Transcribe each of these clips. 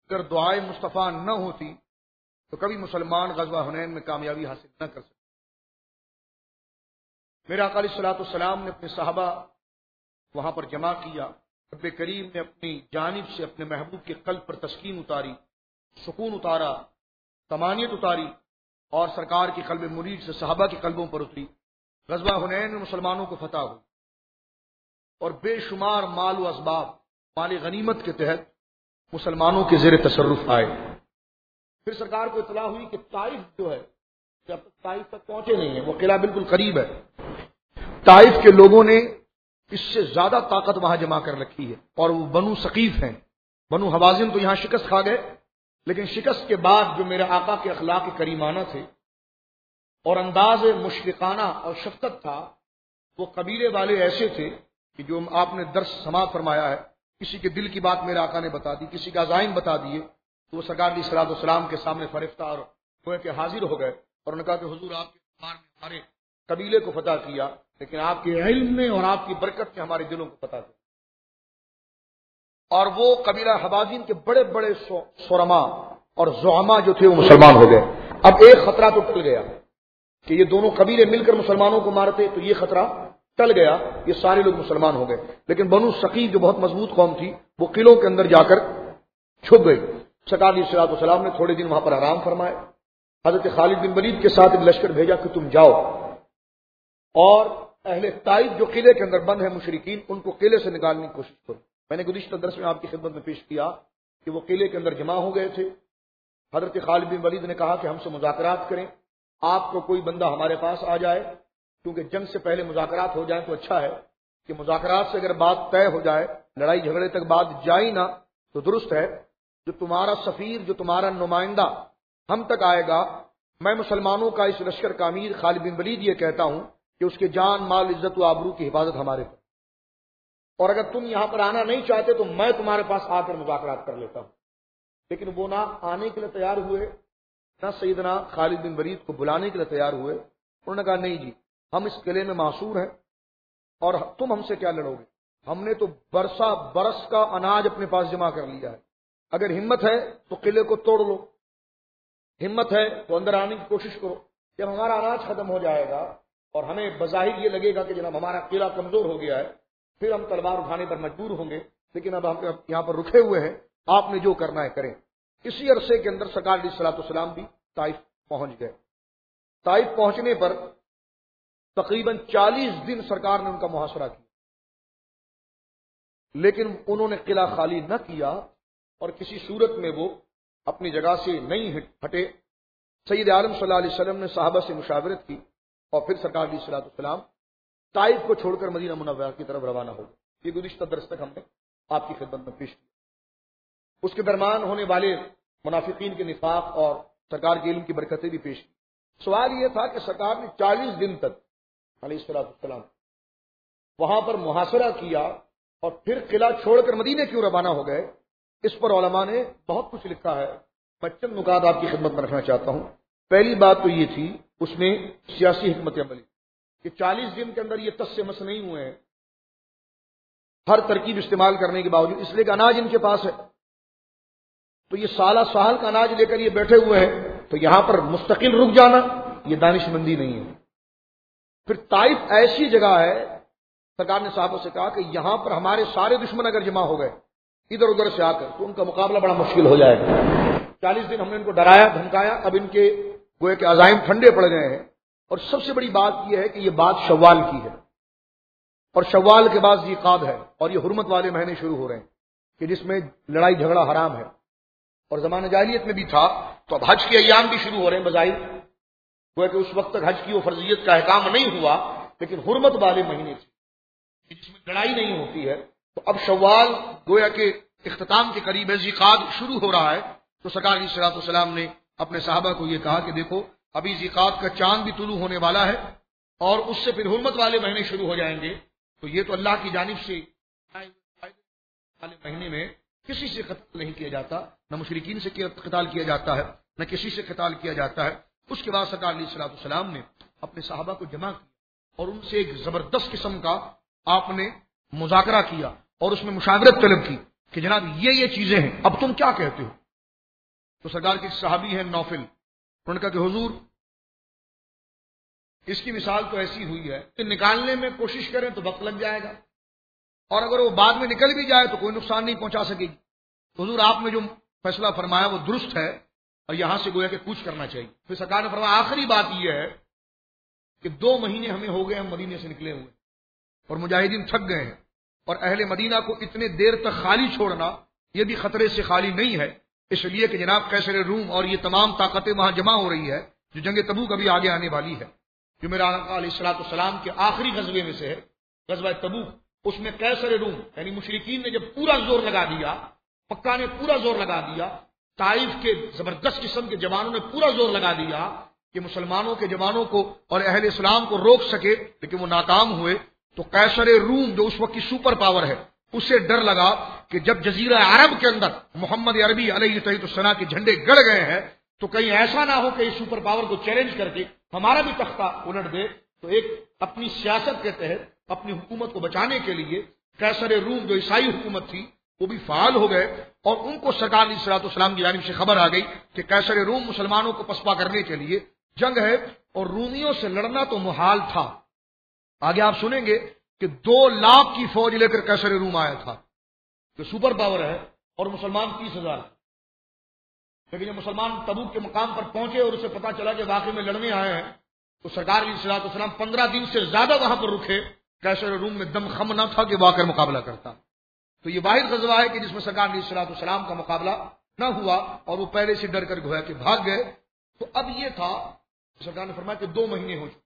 اگر دعائے مصطفیٰ نہ ہوتی تو کبھی مسلمان غزوہ حنین میں کامیابی حاصل نہ کر سکتے۔ میرے آقا علیہ الصلوۃ والسلام نے اپنے صحابہ وہاں پر جمع کیا، رب کریم نے اپنی جانب سے اپنے محبوب کے قلب پر تسکین اتاری، سکون اتارا، طمانینت اتاری، اور سرکار کی قلب مرید سے صحابہ کے قلبوں پر اتری۔ غزوہ حنین میں مسلمانوں کو فتح ہوئی اور بے شمار مال و اسباب مال غنیمت کے تحت مسلمانوں کے زیر تصرف آئے۔ پھر سرکار کو اطلاع ہوئی کہ طائف جو ہے، جب تک طائف تک پہنچے نہیں ہیں، وہ قلعہ بالکل قریب ہے، طائف کے لوگوں نے اس سے زیادہ طاقت وہاں جمع کر رکھی ہے، اور وہ بنو ثقیف ہیں۔ بنو حوازن تو یہاں شکست کھا گئے، لیکن شکست کے بعد جو میرے آقا کے اخلاق کریمانہ تھے اور انداز مشفقانہ اور شفقت تھا، وہ قبیلے والے ایسے تھے کہ جو آپ نے درس سماعت فرمایا ہے، کسی کے دل کی بات میرے آقا نے بتا دی، کسی کا عزائم بتا دیے، تو وہ سرکار علیہ الصلوۃ والسلام کے سامنے فرفتہ اور گویا کہ حاضر ہو گئے، اور انہوں نے کہا کہ حضور آپ کے دربار میں ہمارے قبیلے کو فتح کیا، لیکن آپ کے علم نے اور آپ کی برکت نے ہمارے دلوں کو فتح کیا۔ اور وہ قبیلہ حوازن کے بڑے بڑے شرما اور زعما جو تھے وہ مسلمان ہو گئے۔ اب ایک خطرہ تو ٹل گیا کہ یہ دونوں قبیلے مل کر مسلمانوں کو مارتے، تو یہ خطرہ ٹل گیا، یہ سارے لوگ مسلمان ہو گئے۔ لیکن بنو ثقیف جو بہت مضبوط قوم تھی، وہ قلعوں کے اندر جا کر چھپ گئی۔ سرکار علیہ الصلوۃ والسلام نے تھوڑے دن وہاں پر آرام فرمائے، حضرت خالد بن ولید کے ساتھ ایک لشکر بھیجا کہ تم جاؤ اور اہل طائف جو قلعے کے اندر بند ہیں مشرکین، ان کو قلعے سے نکالنے کی کوشش کرو۔ میں نے گزشتہ درس میں آپ کی خدمت میں پیش کیا کہ وہ قلعے کے اندر جمع ہو گئے تھے۔ حضرت خالد بن ولید نے کہا کہ ہم سے مذاکرات کریں، آپ کو کوئی بندہ ہمارے پاس آ جائے، کیونکہ جنگ سے پہلے مذاکرات ہو جائیں تو اچھا ہے، کہ مذاکرات سے اگر بات طے ہو جائے، لڑائی جھگڑے تک بات جائے نہ تو درست ہے۔ جو تمہارا سفیر، جو تمہارا نمائندہ ہم تک آئے گا، میں مسلمانوں کا اس لشکر کا امیر خالد بن ولید یہ کہتا ہوں کہ اس کے جان مال عزت و آبرو کی حفاظت ہمارے پر، اور اگر تم یہاں پر آنا نہیں چاہتے تو میں تمہارے پاس آ کر مذاکرات کر لیتا ہوں۔ لیکن وہ نہ آنے کے لیے تیار ہوئے، نہ سیدنا خالد بن ولید کو بلانے کے لیے تیار ہوئے۔ انہوں نے کہا نہیں جی، ہم اس قلعے میں معصور ہیں اور تم ہم سے کیا لڑو گے؟ ہم نے تو برس کا اناج اپنے پاس جمع کر لیا ہے، اگر ہمت ہے تو قلعے کو توڑ لو، ہمت ہے تو اندر آنے کی کوشش کرو۔ جب ہمارا اناج ختم ہو جائے گا اور ہمیں بظاہر یہ لگے گا کہ جناب ہمارا قلعہ کمزور ہو گیا ہے، پھر ہم تلوار اٹھانے پر مجبور ہوں گے، لیکن اب ہم یہاں پر رکے ہوئے ہیں، آپ نے جو کرنا ہے کریں۔ اسی عرصے کے اندر سرکار علیہ الصلوۃ والسلام بھی طائف پہنچ گئے۔ طائف پہنچنے پر تقریباً 40 دن سرکار نے ان کا محاصرہ کیا، لیکن انہوں نے قلعہ خالی نہ کیا اور کسی صورت میں وہ اپنی جگہ سے نہیں ہٹے۔ سید عالم صلی اللہ علیہ وسلم نے صحابہ سے مشاورت کی اور پھر سرکار علیہ الصلوۃ والسلام طائف کو چھوڑ کر مدینہ منورہ کی طرف روانہ ہو گئے۔ یہ گزشتہ درس تک ہم نے آپ کی خدمت میں پیش کیا۔ اس کے درمیان ہونے والے منافقین کے نفاق اور سرکار کے علم کی برکتیں بھی پیش کی۔ سوال یہ تھا کہ سرکار نے 40 دن تک علیہ الصلوۃ والسلام وہاں پر محاصرہ کیا اور پھر قلعہ چھوڑ کر مدینے کیوں روانہ ہو گئے؟ اس پر علماء نے بہت کچھ لکھا ہے، میں چند نکات آپ کی خدمت میں رکھنا چاہتا ہوں۔ پہلی بات تو یہ تھی اس میں سیاسی حکمت عملی کہ 40 دن کے اندر یہ تس سے مس نہیں ہوئے ہیں ہر ترکیب استعمال کرنے کے باوجود، اس لیے کہ اناج ان کے پاس ہے، تو یہ سالہ سال کا اناج لے کر یہ بیٹھے ہوئے ہیں، تو یہاں پر مستقل رک جانا یہ دانش مندی نہیں ہے۔ پھر طائف ایسی جگہ ہے، سرکار نے صحابہ سے کہا کہ یہاں پر ہمارے سارے دشمن اگر جمع ہو گئے ادھر ادھر سے آ کر تو ان کا مقابلہ بڑا مشکل ہو جائے گا۔ 40 دن ہم نے ان کو ڈرایا دھمکایا، اب ان کے گوئے کے عزائم ٹھنڈے پڑ گئے ہیں۔ اور سب سے بڑی بات یہ ہے کہ یہ بات شوال کی ہے، اور شوال کے بعد ذیقعد ہے، اور یہ حرمت والے مہینے شروع ہو رہے ہیں کہ جس میں لڑائی جھگڑا حرام ہے، اور زمانہ جاہلیت میں بھی تھا، تو اب حج کے ایام بھی شروع ہو رہے ہیں بظاہر، گویا کہ اس وقت تک حج کی وہ فرضیت کا احکام نہیں ہوا، لیکن حرمت والے مہینے تھے جس میں لڑائی نہیں ہوتی ہے، تو اب شوال گویا کہ اختتام کے قریب ہے، ذیقعد شروع ہو رہا ہے۔ تو سرکار علیہ الصلوۃ والسلام نے اپنے صحابہ کو یہ کہا کہ دیکھو ابھی ذیقعد کا چاند بھی طلوع ہونے والا ہے اور اس سے پھر حرمت والے مہینے شروع ہو جائیں گے، تو یہ تو اللہ کی جانب سے والے مہینے میں کسی سے قتال نہیں کیا جاتا، نہ مشرکین سے قتال کیا جاتا ہے، نہ کسی سے قتال کیا جاتا ہے۔ اس کے بعد سرکار علیہ الصلوۃ والسلام نے اپنے صحابہ کو جمع کیا اور ان سے ایک زبردست قسم کا آپ نے مذاکرہ کیا اور اس میں مشاورت طلب کی کہ جناب یہ چیزیں ہیں، اب تم کیا کہتے ہو؟ تو سرکار کے صحابی ہیں نوفل، انہوں نے کہا کہ حضور اس کی مثال تو ایسی ہوئی ہے کہ نکالنے میں کوشش کریں تو وقت لگ جائے گا، اور اگر وہ بعد میں نکل بھی جائے تو کوئی نقصان نہیں پہنچا سکے گی۔ حضور آپ نے جو فیصلہ فرمایا وہ درست ہے، اور یہاں سے گویا کہ کوچ کرنا چاہیے۔ پھر سرکار نے فرمایا آخری بات یہ ہے کہ 2 مہینے ہمیں ہو گئے ہم مدینے سے نکلے ہوئے، اور مجاہدین تھک گئے ہیں، اور اہل مدینہ کو اتنے دیر تک خالی چھوڑنا یہ بھی خطرے سے خالی نہیں ہے، اس لیے کہ جناب قیصر روم اور یہ تمام طاقتیں وہاں جمع ہو رہی ہے، جو جنگ تبوک ابھی آگے آنے والی ہے، جو میرا آقا علیہ الصلوۃ والسلام کے آخری غزوے میں سے ہے، غزوہ تبوک۔ اس میں قیصر روم یعنی مشرکین نے جب پورا زور لگا دیا، مکہ نے پورا زور لگا دیا، طائف کے زبردست قسم کے جوانوں نے پورا زور لگا دیا کہ مسلمانوں کے جوانوں کو اور اہل اسلام کو روک سکے، لیکن وہ ناکام ہوئے۔ تو قیصر روم جو اس وقت کی سپر پاور ہے، اسے ڈر لگا کہ جب جزیرہ عرب کے اندر محمد عربی علیہ السلام کے جھنڈے گڑ گئے ہیں تو کہیں ایسا نہ ہو کہ اس سپر پاور کو چیلنج کر کے ہمارا بھی تختہ الٹ دے۔ تو ایک اپنی سیاست کے تحت اپنی حکومت کو بچانے کے لیے قیصر روم جو عیسائی حکومت تھی وہ بھی فعال ہو گئے، اور ان کو سرکار علیہ الصلوۃ والسلام کی جانب سے خبر آ گئی کہ قیصر روم مسلمانوں کو پسپا کرنے کے لیے جنگ ہے، اور رومیوں سے لڑنا تو محال تھا۔ آگے آپ سنیں گے کہ 2 لاکھ کی فوج لے کر قیصر روم آیا تھا، جو سپر پاور ہے، اور مسلمان 30,000۔ لیکن جب مسلمان تبوک کے مقام پر پہنچے اور اسے پتا چلا کہ واقعی میں لڑنے آئے ہیں، تو سرکار علیہ الصلوۃ والسلام 15 دن سے زیادہ وہاں پر رکے۔ قیصر روم میں دم خم نہ تھا کہ وہ آ کر مقابلہ کرتا۔ تو یہ واحد غزوہ ہے کہ جس میں سرکار علیہ الصلوۃ والسلام کا مقابلہ نہ ہوا، اور وہ پہلے سے ڈر کر گویا کہ بھاگ گئے۔ تو اب یہ تھا، سرکار نے فرمایا کہ 2 مہینے ہو چکے،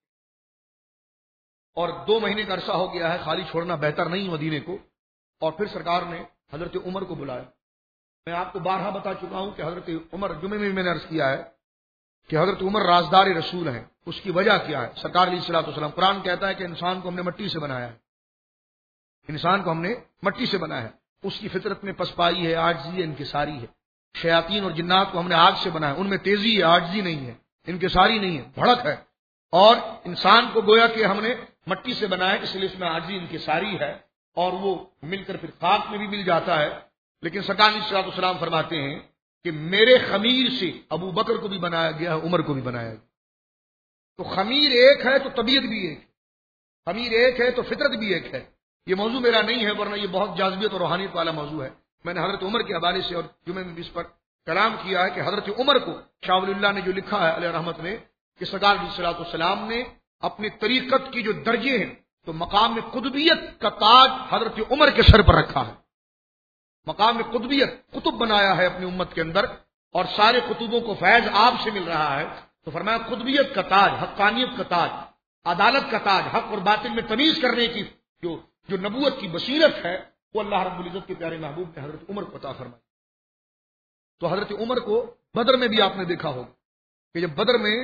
اور 2 مہینے کا عرصہ ہو گیا ہے، خالی چھوڑنا بہتر نہیں مدینے کو۔ اور پھر سرکار نے حضرت عمر کو بلایا۔ میں آپ کو بارہا بتا چکا ہوں کہ حضرت عمر، جمعے میں نے عرض کیا ہے کہ حضرت عمر رازدار رسول ہیں۔ اس کی وجہ کیا ہے؟ سرکار علیہ الصلوۃ والسلام، قرآن کہتا ہے کہ انسان کو ہم نے مٹی سے بنایا ہے، انسان کو ہم نے مٹی سے بنایا ہے، اس کی فطرت میں پسپائی ہے، عاجزی ہے، انکساری ہے۔ شیاطین اور جنات کو ہم نے آگ سے بنایا، ان میں تیزی ہے، عاجزی نہیں ہے، انکساری نہیں ہے، بھڑک ہے۔ اور انسان کو گویا کہ ہم نے مٹی سے بنایا، اس لیے اس میں عاجزی انکساری ہے، اور وہ مل کر پھر خاک میں بھی مل جاتا ہے۔ لیکن سرکار علیہ الصلوۃ والسلام فرماتے ہیں کہ میرے خمیر سے ابو بکر کو بھی بنایا گیا ہے، عمر کو بھی بنایا گیا۔ تو خمیر ایک ہے تو طبیعت بھی ایک ہے، خمیر ایک ہے تو فطرت بھی ایک ہے۔ یہ موضوع میرا نہیں ہے، ورنہ یہ بہت جاذبیت اور روحانیت والا موضوع ہے۔ میں نے حضرت عمر کے حوالے سے اور جمعے میں بھی اس پر کلام کیا ہے کہ حضرت عمر کو شاہ ولی اللہ نے جو لکھا ہے علیہ رحمت نے، کہ سرکار علیہ الصلوۃ والسلام نے اپنی طریقت کی جو درجے ہیں تو مقام قطبیت کا تاج حضرت عمر کے سر پر رکھا ہے۔ مقام قطبیت، قطب بنایا ہے اپنی امت کے اندر، اور سارے قطبوں کو فیض آپ سے مل رہا ہے۔ تو فرمایا قطبیت کا تاج، حقانیت کا تاج، عدالت کا تاج، حق اور باطل میں تمیز کرنے کی جو نبوت کی بصیرت ہے، وہ اللہ رب العزت کے پیارے محبوب نے حضرت عمر کو عطا فرمائی۔ تو حضرت عمر کو بدر میں بھی آپ نے دیکھا ہوگا کہ جب بدر میں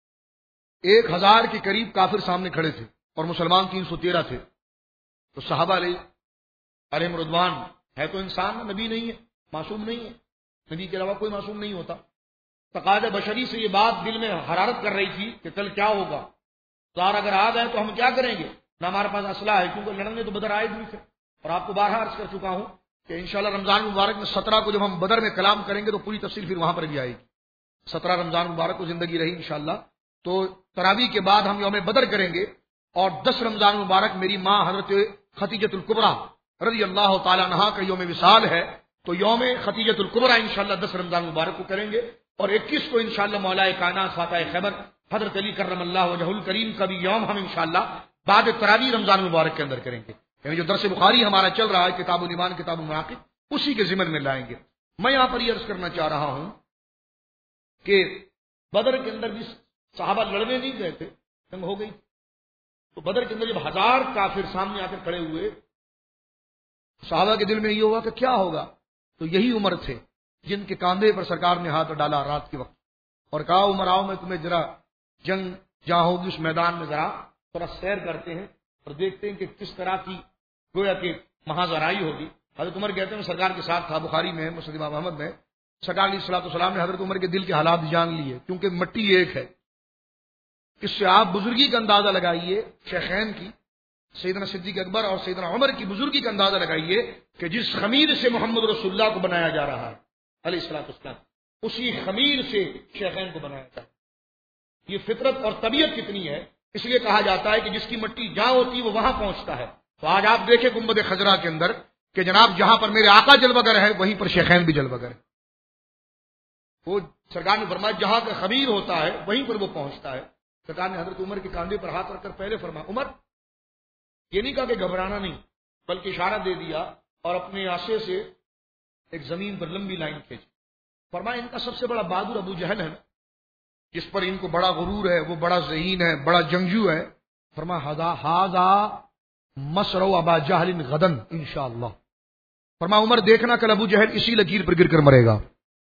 1000 کے قریب کافر سامنے کھڑے تھے اور مسلمان 313 تھے، تو صحابہ علیہم رضوان، ہے تو انسان، نبی نہیں ہے، معصوم نہیں ہے، نبی کے علاوہ کوئی معصوم نہیں ہوتا، تقاضۂ بشری سے یہ بات دل میں حرارت کر رہی تھی کہ کل کیا ہوگا، سار اگر آ گئے تو ہم کیا کریں گے، نہ ہمارے پاس اسلحہ ہے، کیونکہ لڑنے تو بدر آئے ہوئے تھے۔ اور آپ کو بارہا عرض کر چکا ہوں کہ انشاءاللہ رمضان مبارک میں 17 کو جب ہم بدر میں کلام کریں گے تو پوری تفصیل پھر وہاں پر بھی آئے گی۔ 17 رمضان مبارک کو زندگی رہی انشاءاللہ، تو تراویح کے بعد ہم یوم بدر کریں گے، اور 10 رمضان مبارک میری ماں حضرت ختیجۃ الکبریٰ رضی اللہ تعالی عنہا کا یوم وصال ہے، تو یوم ختیجۃ الکبریٰ انشاءاللہ 10 رمضان مبارک کو کریں گے، اور 21 کو انشاءاللہ مولا کائنات فاتح خیبر حضرت علی کرم اللہ وجہ الکریم کا بھی یوم ہم انشاءاللہ بعد تراویح رمضان مبارک کے اندر کریں گے، یعنی جو درس بخاری ہمارا چل رہا ہے کتاب الایمان کتاب المناقب، اسی کے ضمن میں لائیں گے۔ میں یہاں پر یہ عرض کرنا چاہ رہا ہوں کہ بدر کے اندر بھی صحابہ لڑنے نہیں گئے تھے، جنگ ہو گئی، تو بدر کے اندر جب 1000 کافر سامنے آ کر کھڑے ہوئے، صحابہ کے دل میں یہ ہوا کہ کیا ہوگا، تو یہی عمر تھے جن کے کاندھے پر سرکار نے ہاتھ ڈالا رات کے وقت اور کہا عمر آؤ میں تمہیں ذرا جنگ جہاں ہوگی اس میدان میں ذرا تھوڑا سیر کرتے ہیں اور دیکھتے ہیں کہ کس طرح کی گویا کہ وہاں زرائی ہوگی۔ حضرت عمر کہتے ہیں میں سرکار کے ساتھ تھا، بخاری میں مسند امام احمد میں، سرکار علیہ الصلوۃ والسلام نے حضرت عمر کے دل کے حالات جان لیے، کیونکہ مٹی ایک ہے۔ اس سے آپ بزرگی کا اندازہ لگائیے، شیخین کی، سیدنا صدیق اکبر اور سیدنا عمر کی بزرگی کا اندازہ لگائیے کہ جس خمیر سے محمد رسول اللہ کو بنایا جا رہا ہے علیہ الصلوۃ والسلام، اسی خمیر سے شیخین کو بنایا جائے. یہ فطرت اور طبیعت کتنی ہے، اس لیے کہا جاتا ہے کہ جس کی مٹی جہاں ہوتی وہ وہاں پہنچتا ہے. تو آج آپ دیکھیں گنبد خضرا کے اندر کہ جناب جہاں پر میرے آقا جلوگر ہے وہیں پر شیخین بھی جلوگر ہے. وہ سرکار نے فرمایا جہاں کا خمیر ہوتا ہے وہیں پر وہ پہنچتا ہے. سرکار نے حضرت عمر کے کاندھے پر ہاتھ رکھ کر پہلے فرمایا عمر، یہ نہیں کہا کہ گھبرانا نہیں، بلکہ اشارہ دے دیا اور اپنے آسے سے ایک زمین پر لمبی لائن کھینچی. فرمایا ان کا سب سے بڑا بہادر ابو جہل ہے، جس پر ان کو بڑا غرور ہے، وہ بڑا ذہین ہے، بڑا جنگجو ہے. فرمایا ہذا مسرو ابا جہل غدن انشاءاللہ. فرمایا عمر دیکھنا کل ابو جہل اسی لکیر پر گر کر مرے گا.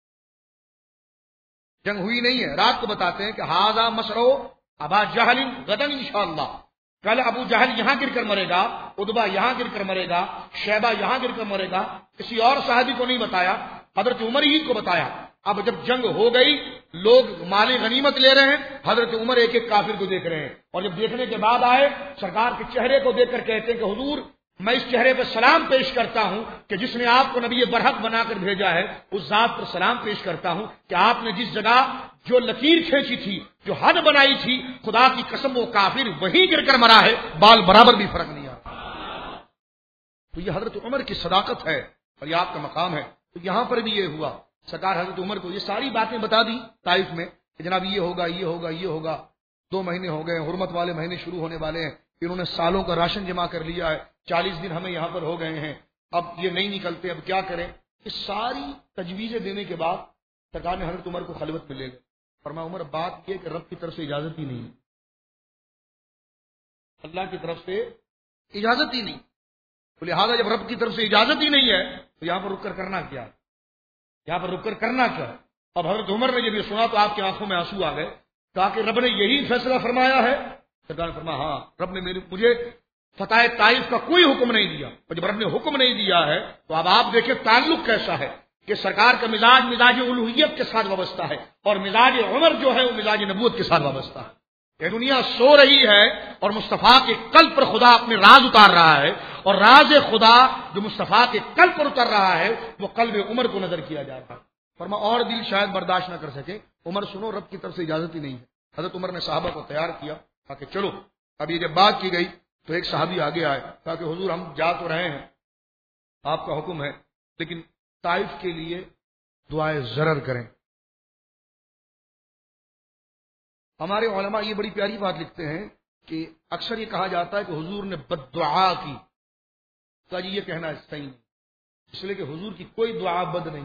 جنگ ہوئی نہیں ہے، رات کو بتاتے ہیں کہ ہذا مسرو ابا جہل غدن انشاءاللہ. کل ابو جہل یہاں گر کر مرے گا، عتبہ یہاں گر کر مرے گا، شیبہ یہاں گر کر مرے گا. کسی اور صحابی کو نہیں بتایا، حضرت عمر ہی کو بتایا. اب جب جنگ ہو گئی، لوگ مال غنیمت لے رہے ہیں، حضرت عمر ایک ایک کافر کو دیکھ رہے ہیں. اور جب دیکھنے کے بعد آئے، سرکار کے چہرے کو دیکھ کر کہتے ہیں کہ حضور میں اس چہرے پہ سلام پیش کرتا ہوں کہ جس نے آپ کو نبی برحق بنا کر بھیجا ہے، اس ذات پر سلام پیش کرتا ہوں کہ آپ نے جس جگہ جو لکیر کھینچی تھی، جو حد بنائی تھی، خدا کی قسم وہ کافر وہیں گر کر مرا ہے، بال برابر بھی فرق نہیں آتا. تو یہ حضرت عمر کی صداقت ہے اور یہ آپ کا مقام ہے. تو یہاں پر بھی یہ ہوا، سرکار حضرت عمر کو یہ ساری باتیں بتا دی طائف میں کہ جناب یہ ہوگا یہ ہوگا یہ ہوگا. 2 مہینے ہو گئے، حرمت والے مہینے شروع ہونے والے ہیں. انہوں نے سالوں کا راشن جمع کر لیا ہے، 40 دن ہمیں یہاں پر ہو گئے ہیں، اب یہ نہیں نکلتے، اب کیا کریں. اس ساری تجویزیں دینے کے بعد سرکار نے حضرت عمر کو خلوت میں لے گئے. فرمایا عمر بات یہ کہ رب کی طرف سے اجازت ہی نہیں، اللہ کی طرف سے اجازت ہی نہیں. تو لہٰذا جب رب کی طرف سے اجازت ہی نہیں ہے تو یہاں پر رک کر کرنا کیا، یہاں پر رک کر کرنا کیا. اب حضرت عمر نے جب یہ سنا تو آپ کی آنکھوں میں آنسو آ گئے. کہا کہ رب نے یہی فیصلہ فرمایا ہے. سرکار نے فرمایا ہاں، رب نے مجھے فتح طائف کا کوئی حکم نہیں دیا، اور جب رب نے حکم نہیں دیا ہے تو اب آپ دیکھیں تعلق کیسا ہے کہ سرکار کا مزاج الوہیت کے ساتھ وابستہ ہے، اور مزاج عمر جو ہے وہ مزاج نبوت کے ساتھ وابستہ ہے. یہ دنیا سو رہی ہے اور مصطفیٰ کے قلب پر خدا اپنے راز اتار رہا ہے، اور راز خدا جو مصطفیٰ کے قلب پر اتر رہا ہے وہ قلب عمر کو نظر کیا جا رہا ہے. فرمایا اور دل شاید برداشت نہ کر سکے. عمر سنو، رب کی طرف سے اجازت ہی نہیں ہے. حضرت عمر نے صحابہ کو تیار کیا، کہا کہ چلو. اب یہ جب بات کی گئی تو ایک صحابی آگے آئے، کہا کہ حضور ہم جا تو رہے ہیں، آپ کا حکم ہے، لیکن طائف کے لیے دعائے ضرر کریں. ہمارے علماء یہ بڑی پیاری بات لکھتے ہیں کہ اکثر یہ کہا جاتا ہے کہ حضور نے بد دعا کی. کہا جی یہ کہنا صحیح نہیں، اس لیے کہ حضور کی کوئی دعا بد نہیں،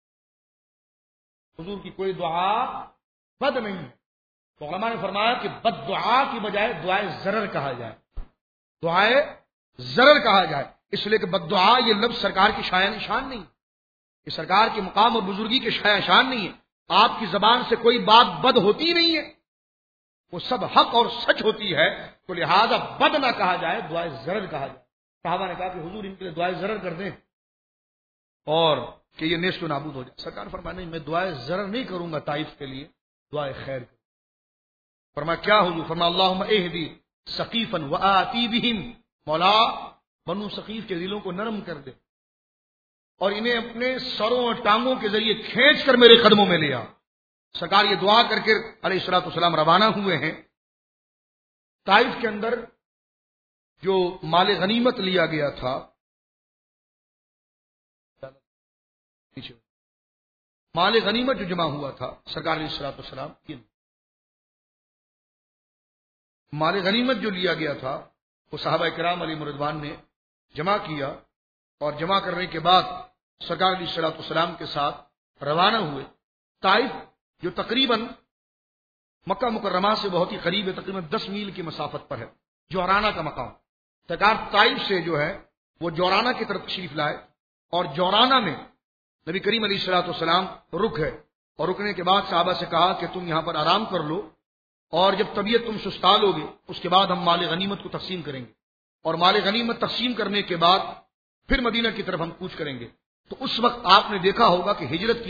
حضور کی کوئی دعا بد نہیں ہے. تو علماء نے فرمایا کہ بد دعا کی بجائے دعائے ضرر کہا جائے، دعائے ضرر کہا جائے، اس لیے کہ بد دعا یہ لفظ سرکار کی شایع نشان نہیں، یہ سرکار کے مقام اور بزرگی کے شایع شان نہیں ہے. آپ کی زبان سے کوئی بات بد ہوتی نہیں ہے، وہ سب حق اور سچ ہوتی ہے. تو لہذا بد نہ کہا جائے، دعائے ضرر کہا جائے. صحابہ نے کہا کہ حضور ان کے لیے دعائے ضرر کر دیں اور کہ یہ نیست و نابود ہو جائے. سرکار فرمایا نہیں، میں دعائے ضرر نہیں کروں گا طائف کے لیے، دعائے خیر کروں. فرمایا کیا حضور؟ فرمایا اللہم اہدی ثقیفا وآتی بہم، مولا بنو ثقیف کے دلوں کو نرم کر دے اور انہیں اپنے سروں اور ٹانگوں کے ذریعے کھینچ کر میرے قدموں میں لے آ. سرکار یہ دعا کر کے علیہ الصلوۃ والسلام روانہ ہوئے ہیں. طائف کے اندر جو مال غنیمت لیا گیا تھا، مال غنیمت جو جمع ہوا تھا، سرکار علیہ الصلوۃ والسلام مال غنیمت جو لیا گیا تھا وہ صحابہ کرام علیہ رضوان نے جمع کیا، اور جمع کرنے کے بعد سرکار علیہ الصلوۃ والسلام کے ساتھ روانہ ہوئے. طائف جو تقریباً مکہ مکرمہ سے بہت ہی قریب ہے، تقریباً 10 میل کی مسافت پر ہے، جورانہ کا مقام. سرکار طائف سے جو ہے وہ جورانہ کی طرف تشریف لائے، اور جورانہ میں نبی کریم علیہ الصلوۃ والسلام رک ہے، اور رکنے کے بعد صحابہ سے کہا کہ تم یہاں پر آرام کر لو، اور جب طبیعت تم سستا لو گے اس کے بعد ہم مال غنیمت کو تقسیم کریں گے، اور مال غنیمت تقسیم کرنے کے بعد پھر مدینہ کی طرف ہم کوچ کریں گے. تو اس وقت آپ نے دیکھا ہوگا کہ ہجرت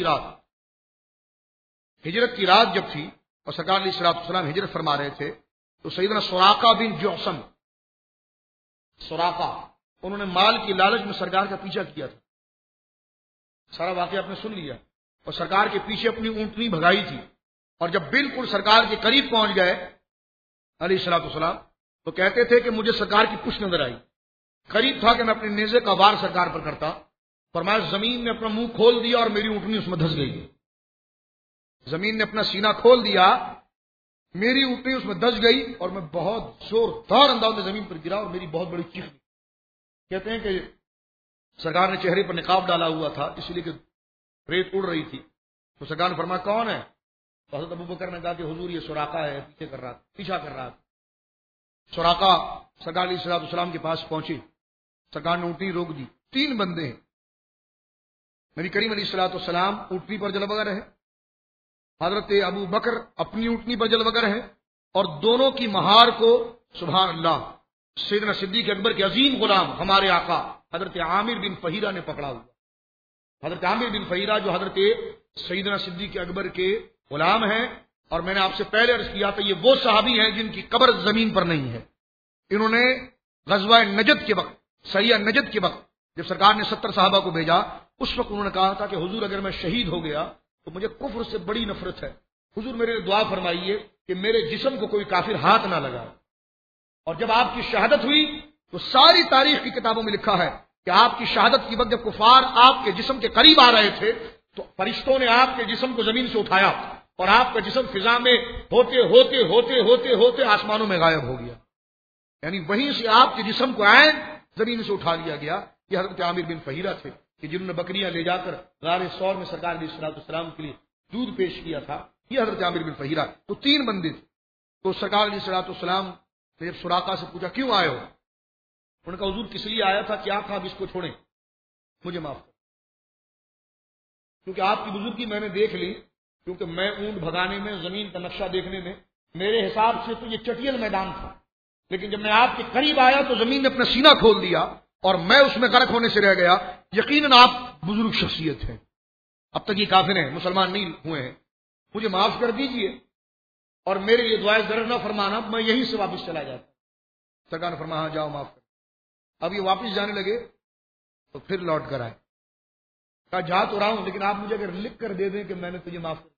کی رات جب تھی اور سرکار علیہ الصلوۃ والسلام ہجرت فرما رہے تھے، تو سیدنا سراقہ بن جعصم، سراقہ، انہوں نے مال کی لالچ میں سرکار کا پیچھا کیا تھا. سارا واقعہ آپ نے سن لیا اور سرکار کے پیچھے اپنی اونٹنی بھگائی تھی، اور جب بالکل سرکار کے قریب پہنچ گئے علیہ الصلوۃ والسلام تو کہتے تھے کہ مجھے سرکار کی پشت نظر آئی، قریب تھا کہ میں اپنے نیزے کا وار سرکار پر کرتا، فرمایا زمین نے اپنا منہ کھول دیا اور میری اونٹنی اس میں دھس گئی، زمین نے اپنا سینہ کھول دیا، میری اونٹنی اس میں دھس گئی اور میں بہت زوردار انداز میں زمین پر گرا اور میری بہت بڑی چیخ نکلی۔ کہتے ہیں کہ سرکار نے چہرے پر نقاب ڈالا ہوا تھا اس لیے کہ ریت اڑ رہی تھی، تو سرکار نے فرمایا کون ہے؟ تو حضرت ابوبکر نے کہا کہ حضور یہ سراقہ ہے، پیچھا کر رہا تھا۔ سراقہ سرکار علیہ الصلوۃ والسلام کے پاس پہنچے، سرکار نے اونٹنی روک دی، 3 بندے ہیں، نبی کریم علیہ الصلوۃ والسلام اونٹنی پر جلوگر ہے، حضرت ابو بکر اپنی اونٹنی پر جلوگر ہے، اور دونوں کی مہار کو سبحان اللہ سیدنا صدیق اکبر کے عظیم غلام ہمارے آقا حضرت عامر بن فہیرہ نے پکڑا ہوا۔ حضرت عامر بن فہیرہ جو حضرت سیدنا صدیق اکبر کے غلام ہیں، اور میں نے آپ سے پہلے عرض کیا تھا یہ وہ صحابی ہیں جن کی قبر زمین پر نہیں ہے۔ انہوں نے غزوہ نجد کے وقت، سریہ نجد کے وقت جب سرکار نے 70 صحابہ کو بھیجا، اس وقت انہوں نے کہا تھا کہ حضور اگر میں شہید ہو گیا تو مجھے کفر سے بڑی نفرت ہے، حضور میرے لیے دعا فرمائیے کہ میرے جسم کو کوئی کافر ہاتھ نہ لگا۔ اور جب آپ کی شہادت ہوئی تو ساری تاریخ کی کتابوں میں لکھا ہے کہ آپ کی شہادت کی وقت جب کفار آپ کے جسم کے قریب آ رہے تھے تو فرشتوں نے آپ کے جسم کو زمین سے اٹھایا اور آپ کا جسم فضا میں ہوتے ہوتے ہوتے ہوتے ہوتے آسمانوں میں غائب ہو گیا، یعنی وہیں سے آپ کے جسم کو عین زمین سے اٹھا لیا گیا۔ یہ حضرت عامر بن فہیرہ تھے کہ جنہوں نے بکریاں لے جا کر غار ثور میں سرکار علیہ الصلوۃ والسلام کے لیے دودھ پیش کیا تھا، یہ حضرت عامر بن فہیرہ۔ تو 3 بندے تھے۔ تو سرکار علیہ الصلوۃ والسلام نے جب سراقہ سے پوچھا کیوں آئے ہو، انہوں نے کہا حضور کس لیے آیا تھا، کیا تھا، اب اس کو چھوڑیں، مجھے معاف کریں، کیونکہ آپ کی بزرگی میں نے دیکھ لی، کیونکہ میں اونٹ بھگانے میں، زمین کا نقشہ دیکھنے میں، میرے حساب سے تو یہ چٹیل میدان تھا، لیکن جب میں آپ کے قریب آیا تو زمین نے اپنا سینہ کھول دیا اور میں اس میں غرق ہونے سے رہ گیا۔ یقیناً آپ بزرگ شخصیت ہیں، اب تک یہ کافر ہیں، مسلمان نہیں ہوئے ہیں، مجھے معاف کر دیجئے اور میرے لیے دعائے ضرر نہ فرمانا، میں یہیں سے واپس چلا جاتا۔ سرکار نے فرمایا ہاں جاؤ معاف کر۔ اب یہ واپس جانے لگے تو پھر لوٹ کر آئے، کہا جا تو رہا ہوں لیکن آپ مجھے اگر لکھ کر دے دیں کہ میں نے تجھے معاف کر،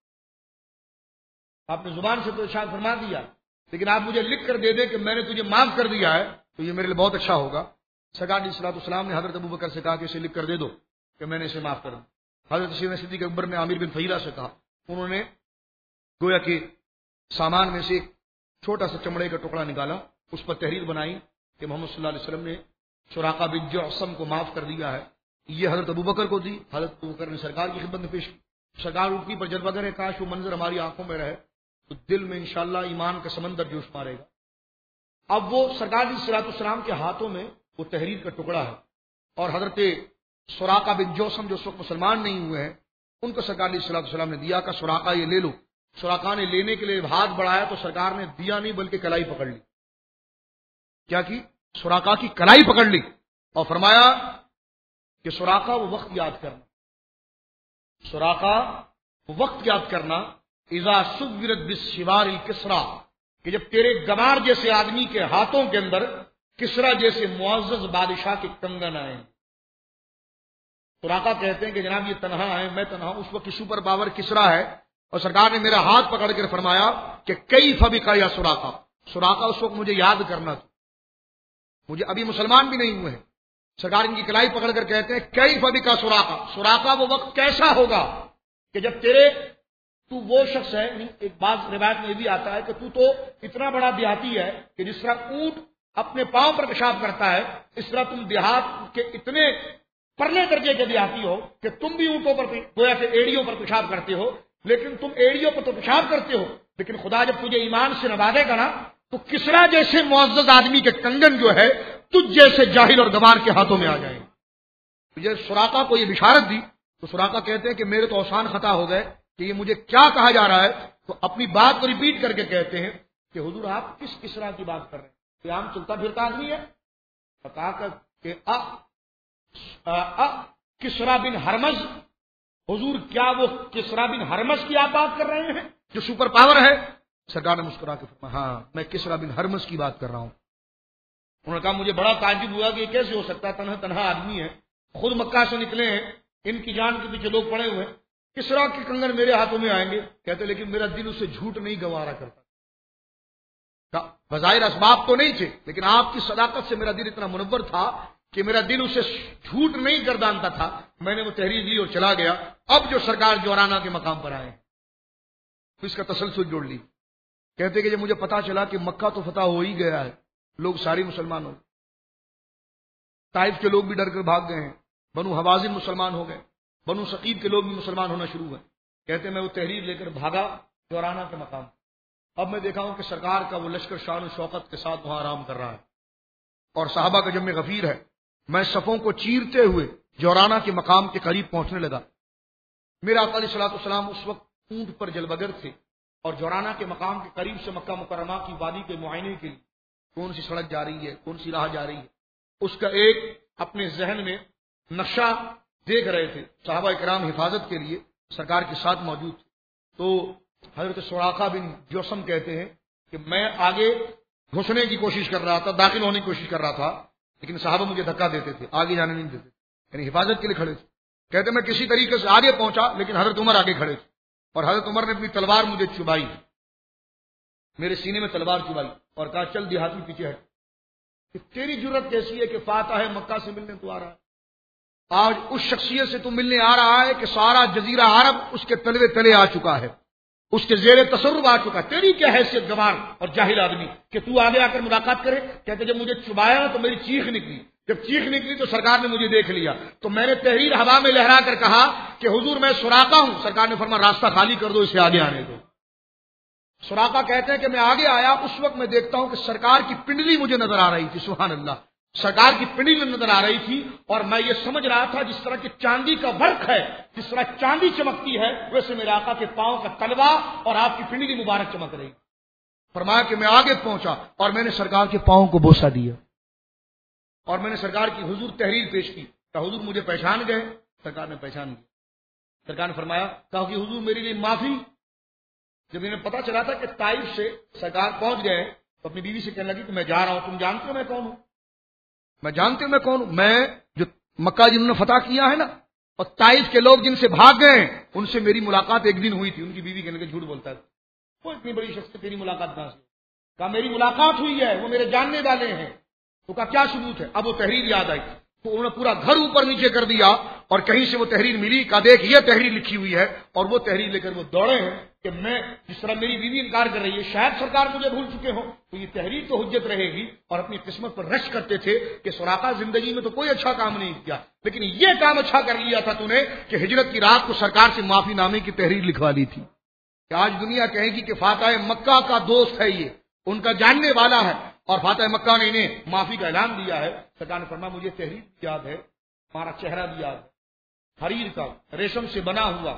آپ نے زبان سے تو ارشاد فرما دیا لیکن آپ مجھے لکھ کر دے دیں کہ میں نے تجھے معاف کر دیا ہے تو یہ میرے لیے بہت اچھا ہوگا۔ سرکار علیہ الصلوۃ والسلام نے حضرت ابوبکر سے کہا کہ اسے لکھ کر دے دو کہ میں نے اسے معاف کر دوں۔ حضرت سیدنا صدیق اکبر نے عامر بن فہیرہ سے کہا، انہوں نے گویا کہ سامان میں سے ایک چھوٹا سا چمڑے کا ٹکڑا نکالا، اس پر تحریر بنائی کہ محمد صلی اللہ علیہ وسلم نے سراقہ بن جعصم کو معاف کر دیا ہے، یہ حضرت ابوبکر کو دی۔ حضرت ابوبکر نے سرکار کی خدمت میں پیش کی، سرکار اٹھنی پر جلوہ گر ہے، کاش وہ منظر ہماری آنکھوں میں رہے تو دل میں انشاءاللہ ایمان کا سمندر جوش مارے گا۔ اب وہ سرکار علیہ الصلوۃ والسلام کے ہاتھوں میں وہ تحریر کا ٹکڑا ہے، اور حضرت سراقہ بن جعصم جو اس وقت مسلمان نہیں ہوئے ہیں ان کو سرکار علیہ الصلوۃ والسلام نے دیا کہ سراقہ یہ لے لو۔ سراقہ نے لینے کے لیے ہاتھ بڑھایا تو سرکار نے دیا نہیں بلکہ کلائی پکڑ لی۔ کیا کی؟ سراقہ کی کلائی پکڑ لی اور فرمایا کہ سراقہ وہ وقت یاد کرنا، سراقہ وہ وقت یاد کرنا اذا صورت بالسوار الکسرا، کہ جب تیرے گمار جیسے آدمی کے ہاتھوں کے اندر کسرا جیسے معزز بادشاہ کے کنگن آئے۔ سراقہ کہتے ہیں کہ جناب یہ تنہا ہے، میں تنہا ہوں، اس وقت سپر پاور کسرا ہے، اور سرکار نے میرا ہاتھ پکڑ کر فرمایا کہ کئی فبقا یا سراقہ، سراقہ اس وقت مجھے یاد کرنا تھا، مجھے ابھی مسلمان بھی نہیں ہوئے ہیں۔ سرکار ان کی کلائی پکڑ کر کہتے ہیں کئی فبقا سراقہ، سراقہ وہ وقت کیسا ہوگا کہ جب تو وہ شخص ہے، ایک بعض روایت میں یہ بھی آتا ہے کہ تو اتنا بڑا دیہاتی ہے کہ جس طرح اونٹ اپنے پاؤں پر پیشاب کرتا ہے اس طرح تم دیہات کے اتنے پرلے درجے کے دیہاتی ہو کہ تم بھی اونٹوں پر گویا کہ ایڑیوں پر پیشاب کرتے ہو، لیکن تم ایڑیوں پر تو پیشاب کرتے ہو لیکن خدا جب تجھے ایمان سے نوازے گا نا تو کسرا جیسے معزز آدمی کے کنگن جو ہے تجھ جیسے جاہل اور گوار کے ہاتھوں میں آ جائیں۔ تجھے سراقہ کو یہ بشارت دی تو سراقہ کہتے ہیں کہ میرے تو اوسان خطا ہو گئے کہ یہ مجھے کیا کہا جا رہا ہے، تو اپنی بات کو ریپیٹ کر کے کہتے ہیں کہ حضور آپ کس کسرا کی بات کر رہے ہیں، کہ عام چلتا پھرتا آدمی ہے، بتا کر کہ کسرا بن ہرمز، حضور کیا وہ کسرا بن ہرمز کی آپ بات کر رہے ہیں جو سپر پاور ہے؟ سرکار نے مسکرا کے فرمایا ہاں میں کسرا بن ہرمز کی بات کر رہا ہوں۔ انہوں نے کہا مجھے بڑا تعجب ہوا کہ یہ کیسے ہو سکتا ہے، تنہا آدمی ہے، خود مکہ سے نکلے ہیں، ان کی جان کے پیچھے لوگ پڑے ہوئے ہیں، کسرا کے کنگن میرے ہاتھوں میں آئیں گے. کہتے لیکن میرا دل اسے جھوٹ نہیں گوارا کرتا. بظاہر اسباب تو نہیں تھے لیکن آپ کی صداقت سے میرا دل اتنا منور تھا کہ میرا دل اسے جھوٹ نہیں گردانتا تھا. میں نے وہ تحریر لی اور چلا گیا. اب جو سرکار جورانا کے مقام پر آئے تو اس کا تسلسل جوڑ لی. کہتے کہ جب مجھے پتا چلا کہ مکہ تو فتح ہو ہی گیا ہے, لوگ سارے مسلمان ہو گئے, طائف کے لوگ بھی ڈر کر بھاگ گئے ہیں, بنو حوازن مسلمان ہو گئے, بنو ثقیف کے لوگ بھی مسلمان ہونا شروع ہوئے. کہتے میں وہ تحریر لے کر بھاگا جورانا کے مقام. اب میں دیکھا ہوں کہ سرکار کا وہ لشکر شان و شوقت کے ساتھ وہاں آرام کر رہا ہے اور صحابہ کا جمع غفیر ہے. میں صفوں کو چیرتے ہوئے جورانا کے مقام کے قریب پہنچنے لگا. میرا آقا علیہ الصلوۃ والسلام اس وقت اونٹ پر جلبگر تھے اور جورانا کے مقام کے قریب سے مکہ مکرمہ کی وادی کے معائنے کے لیے کون سی سڑک جا رہی ہے, کون سی راہ جا رہی ہے, اس کا ایک اپنے ذہن میں نقشہ دیکھ رہے تھے. صحابہ کرام حفاظت کے لیے سرکار کے ساتھ موجود تھے. تو حضرت سراقہ بن جوسم کہتے ہیں کہ میں آگے گھسنے کی کوشش کر رہا تھا, داخل ہونے کی کوشش کر رہا تھا, لیکن صحابہ مجھے دھکا دیتے تھے, آگے جانے نہیں دیتے, یعنی حفاظت کے لیے کھڑے تھے. کہتے میں کسی طریقے سے آگے پہنچا لیکن حضرت عمر آگے کھڑے تھے اور حضرت عمر نے اپنی تلوار مجھے چبائی, میرے سینے میں تلوار چبائی اور کہا چل دیہاتی پیچھے ہٹ. کہ تیری جرت کیسی ہے کہ فاتح ہے مکہ سے ملنے تو آ رہا ہے. آج اس شخصیت سے تو ملنے آ رہا ہے کہ سارا جزیرہ عرب اس کے تلوے تلے آ چکا ہے, اس کے زیر تصرف آ چکا. تیری کیا حیثیت گوار اور جاہل آدمی کہ تو آگے آ کر ملاقات کرے. کہتے جب مجھے چبایا نا تو میری چیخ نکلی, جب چیخ نکلی تو سرکار نے مجھے دیکھ لیا. تو میں نے تحریر ہوا میں لہرا کر کہا کہ حضور میں سراقہ ہوں. سرکار نے فرمایا راستہ خالی کر دو, اسے آگے آنے دو. سراقہ کہتے ہیں کہ میں آگے آیا, اس وقت میں دیکھتا ہوں کہ سرکار کی پنڈلی مجھے نظر آ رہی تھی. سبحان اللہ, سرکار کی پنڈلی نظر آ رہی تھی اور میں یہ سمجھ رہا تھا جس طرح کی چاندی کا ورق ہے, جس طرح چاندی چمکتی ہے ویسے میرے آقا کے پاؤں کا تلوا اور آپ کی پنڈلی مبارک چمک رہی. فرمایا کہ میں آگے پہنچا اور میں نے سرکار کے پاؤں کو بوسہ دیا اور میں نے سرکار کی حضور تحریر پیش کی. کہ حضور مجھے پہچان گئے؟ سرکار نے پہچان گیا. سرکار نے فرمایا کہا کہ حضور میرے لیے معافی. جب انہیں پتا چلا تھا کہ طائف سے سرکار پہنچ گئے تو اپنی بیوی سے کہنے لگی کہ میں جا رہا ہوں, تم جانتے ہو میں کون ہوں؟ میں جانتے ہوں میں کون ہوں؟ میں جو مکہ جنہوں نے فتح کیا ہے نا, اور طائف کے لوگ جن سے بھاگ گئے ان سے میری ملاقات ایک دن ہوئی تھی. ان کی بیوی کہنے لگی جھوٹ بولتا ہے, وہ اتنی بڑی شخص سے تیری ملاقات کہاں سے؟ کہا میری ملاقات ہوئی ہے, وہ میرے جاننے والے ہیں. تو کہا کیا ثبوت ہے؟ اب وہ تحریر یاد آئی تو انہوں نے پورا گھر اوپر نیچے کر دیا اور کہیں سے وہ تحریر ملی. کہا دیکھ یہ تحریر لکھی ہوئی ہے, اور وہ تحریر لے کر وہ دوڑے ہیں کہ میں جس طرح میری بیوی انکار کر رہی ہے شاید سرکار مجھے بھول چکے ہوں تو یہ تحریر تو حجت رہے گی. اور اپنی قسمت پر رش کرتے تھے کہ سراقہ زندگی میں تو کوئی اچھا کام نہیں کیا لیکن یہ کام اچھا کر لیا تھا تو نے کہ ہجرت کی رات کو سرکار سے معافی نامے کی تحریر لکھوا لی تھی. کہ آج دنیا کہے گی کہ فاتح مکہ کا دوست ہے, یہ ان کا جاننے والا ہے, اور فاتح مکہ نے انہیں معافی کا اعلان دیا ہے. سرکار نے فرمایا مجھے تحریر یاد ہے, ہمارا چہرہ بھی یاد ہے, حریر کا ریشم سے بنا ہوا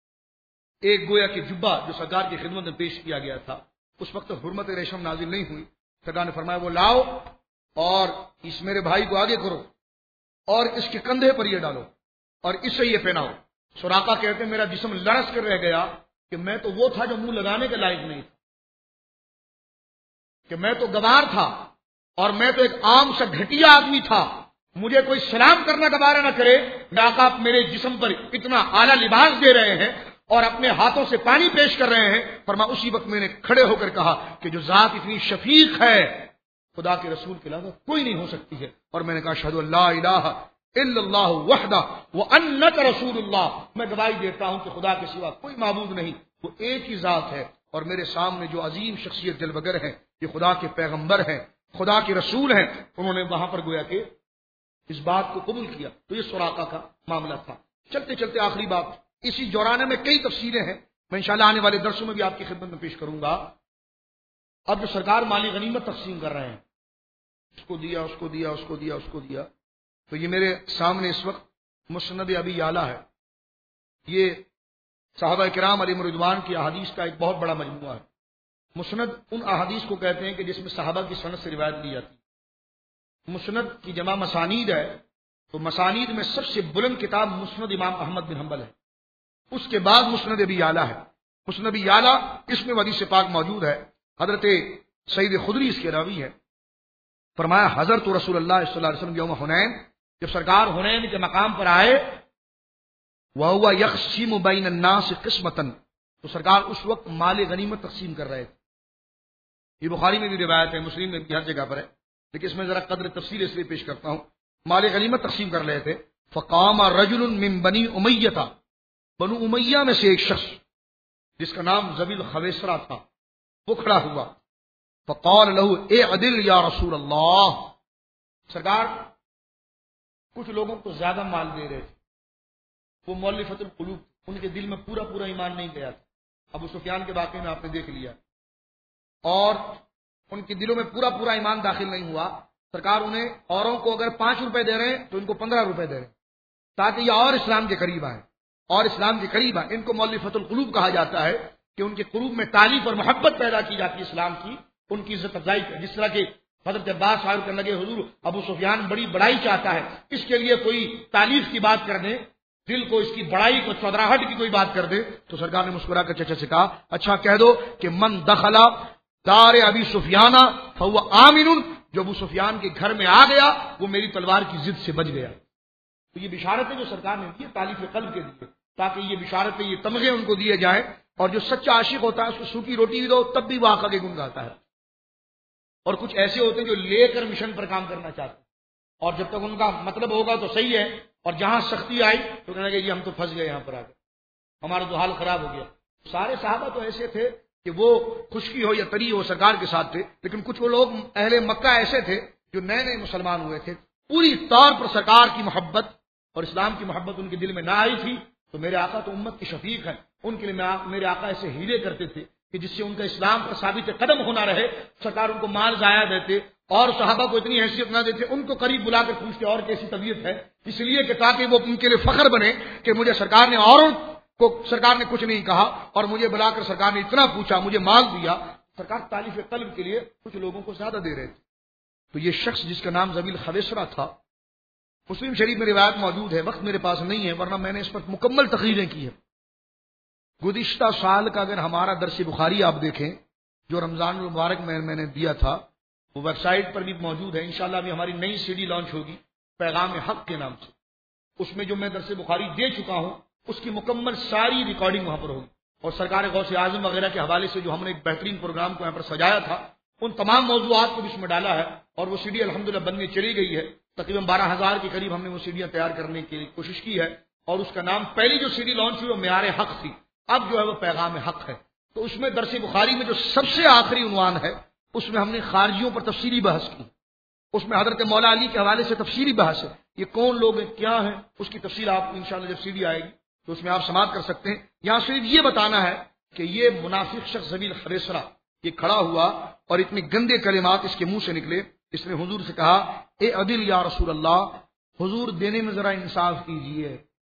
ایک گویا کہ جبہ جو سرکار کی خدمت میں پیش کیا گیا تھا. اس وقت حرمت ریشم نازل نہیں ہوئی. سرکار نے فرمایا وہ لاؤ اور اس میرے بھائی کو آگے کرو اور اس کے کندھے پر یہ ڈالو اور اس سے یہ پہناؤ. سراقہ کہتے ہیں میرا جسم لرز کر رہ گیا کہ میں تو وہ تھا جو منہ لگانے کے لائق نہیں تھا, کہ میں تو گوار تھا اور میں تو ایک عام سا گھٹیا آدمی تھا. مجھے کوئی سلام کرنا گوارا نہ کرے. آقا میرے جسم پر اتنا اعلیٰ لباس دے رہے ہیں اور اپنے ہاتھوں سے پانی پیش کر رہے ہیں. فرمایا اسی وقت میں نے کھڑے ہو کر کہا کہ جو ذات اتنی شفیق ہے خدا کے رسول کے علاوہ کوئی نہیں ہو سکتی ہے. اور میں نے کہا اشہدو ان لا الہ الا اللہ وحدہ وانک رسول اللہ, میں گواہی دیتا ہوں کہ خدا کے سوا کوئی معبود نہیں, وہ ایک ہی ذات ہے. اور میرے سامنے جو عظیم شخصیت جلوگر ہے یہ خدا کے پیغمبر ہیں, خدا کے رسول ہیں. انہوں نے وہاں پر گویا کہ اس بات کو قبول کیا. تو یہ سراقہ کا معاملہ تھا. چلتے چلتے آخری بات, اسی جورانے میں کئی تفصیلیں ہیں, میں انشاءاللہ آنے والے درسوں میں بھی آپ کی خدمت میں پیش کروں گا. اب جو سرکار مالی غنیمت تقسیم کر رہے ہیں, اس کو دیا, اس کو دیا, اس کو دیا, اس کو دیا, تو یہ میرے سامنے اس وقت مسند ابی یعلا ہے. یہ صحابہ کرام علیہم رضوان کی احادیث کا ایک بہت بڑا مجموعہ ہے. مسند ان احادیث کو کہتے ہیں کہ جس میں صحابہ کی سند سے روایت لی جاتی ہے. مسند کی جمع مسانید ہے, تو مسانید میں سب سے بلند کتاب مسند امام احمد بن حنبل ہے. اس کے بعد مسند ابی یعلا ہے. مسند ابی یعلا اس میں حدیث پاک موجود ہے. حضرت سعید خدری اس کے راوی ہے. فرمایا حضرت رسول اللہ صلی اللہ علیہ وسلم یوم حنین, جب سرکار حنین کے مقام پر آئے وَهُوَ يَقْسِمُ بَيْنَ النَّاسِ قِسْمَةً، تو سرکار اس وقت مال غنیمت تقسیم کر رہے تھے. یہ بخاری میں بھی روایت ہے، مسلم میں بھی ہر جگہ پر ہے، لیکن اس میں ذرا قدر تفصیل اس لیے پیش کرتا ہوں. مال غنیمت تقسیم کر رہے تھے. فقام رجل من بنی امیہ، بنو امیہ میں سے ایک شخص جس کا نام ذبیل خویسرہ تھا وہ کھڑا ہوا. فقال له اعدل یا رسول اللہ، سرکار کچھ لوگوں کو زیادہ مال دے رہے تھے، وہ مؤلفۃ القلوب، ان کے دل میں پورا ایمان نہیں گیا تھا. ابو سفیان کے واقعے میں آپ نے دیکھ لیا، اور ان کے دلوں میں پورا ایمان داخل نہیں ہوا. سرکار انہیں اوروں کو اگر 5 روپے دے رہے ہیں تو ان کو 15 روپے دے رہے ہیں تاکہ یہ اور اسلام کے قریب آئیں، اور اسلام کے قریب آئیں. ان کو مؤلفۃ القلوب کہا جاتا ہے کہ ان کے قلوب میں تعریف اور محبت پیدا کی جاتی ہے اسلام کی، ان کی عزت افزائی. جس طرح کہ حضرت عباس عائد کرنے لگے حضور ابو سفیان بڑی بڑائی چاہتا ہے، اس کے لیے کوئی تعریف کی بات کر دیں، دل کو اس کی بڑائی کو چودراہٹ کی کوئی بات کر دے، تو سرکار نے مسکرا کر چچا سے کہا اچھا کہہ دو کہ من دخل دار ابی سفیان فهو آمن، جو ابو سفیان کے گھر میں آ گیا وہ میری تلوار کی ضد سے بچ گیا. تو یہ بشارتیں جو سرکار نے دی تالیف قلب کے لیے، تاکہ یہ بشارتیں، یہ تمغے ان کو دیے جائیں. اور جو سچا عاشق ہوتا ہے اس کو سوکھی روٹی بھی دو تب بھی وہ آقا کے گن گاتا ہے. اور کچھ ایسے ہوتے ہیں جو لے کر مشن پر کام کرنا چاہتے ہیں، اور جب تک ان کا مطلب ہوگا تو صحیح ہے، اور جہاں سختی آئی تو کہنے لگے جی ہم تو پھنس گئے، یہاں پر آ گئے، ہمارا تو حال خراب ہو گیا. سارے صحابہ تو ایسے تھے کہ وہ خشکی ہو یا تری ہو سرکار کے ساتھ تھے، لیکن کچھ وہ لوگ اہل مکہ ایسے تھے جو نئے مسلمان ہوئے تھے، پوری طور پر سرکار کی محبت اور اسلام کی محبت ان کے دل میں نہ آئی تھی. تو میرے آقا تو امت کے شفیق ہیں، ان کے لیے میرے آقا ایسے ہیلے کرتے تھے کہ جس سے ان کا اسلام پر ثابت قدم ہونا رہے. سرکار ان کو مال ضائع دیتے اور صحابہ کو اتنی حیثیت نہ دیتے، ان کو قریب بلا کر پوچھتے اور کیسی طبیعت ہے، اس لیے کہ تاکہ وہ ان کے لیے فخر بنے کہ مجھے سرکار نے اوروں کو سرکار نے کچھ نہیں کہا اور مجھے بلا کر سرکار نے اتنا پوچھا، مجھے مال دیا. سرکار تالیف قلب کے لیے کچھ لوگوں کو زیادہ دے رہے تھے. تو یہ شخص جس کا نام ذبیل خویسرہ تھا، مسلم شریف میں روایت موجود ہے، وقت میرے پاس نہیں ہے ورنہ میں نے اس پر مکمل تقریریں کی ہیں. گزشتہ سال کا اگر ہمارا درس بخاری آپ دیکھیں جو رمضان المبارک میں نے دیا تھا، وہ ویب سائٹ پر بھی موجود ہے. انشاءاللہ ابھی ہماری نئی سی ڈی لانچ ہوگی پیغام حق کے نام سے. اس میں جو میں درس بخاری دے چکا ہوں اس کی مکمل ساری ریکارڈنگ وہاں پر ہوگی، اور سرکار غوث اعظم وغیرہ کے حوالے سے جو ہم نے ایک بہترین پروگرام کو یہاں پر سجایا تھا ان تمام موضوعات کو بھی اس میں ڈالا ہے. اور وہ سی ڈی الحمدللہ بننے چلی گئی ہے. تقریباً 12,000 کے قریب ہم نے وہ سیڑھیاں تیار کرنے کی کوشش کی ہے، اور اس کا نام پہلی جو سی ڈی لانچ ہوئی وہ معیار حق تھی، اب جو ہے وہ پیغام حق ہے. تو اس میں درس بخاری میں جو سب سے آخری عنوان ہے اس میں ہم نے خارجیوں پر تفصیلی بحث کی. اس میں حضرت مولا علی کے حوالے سے تفصیلی بحث ہے، یہ کون لوگ ہیں، کیا ہیں، اس کی تفصیل آپ انشاءاللہ جب سی ڈی آئے گی تو اس میں آپ سماعت کر سکتے ہیں. یہاں صرف یہ بتانا ہے کہ یہ منافق شخص ذبیل خویسرہ یہ کھڑا ہوا اور اتنے گندے کلمات اس کے منہ سے نکلے. اس نے حضور سے کہا اے عدل یا رسول اللہ، حضور دینے میں ذرا انصاف کیجئے،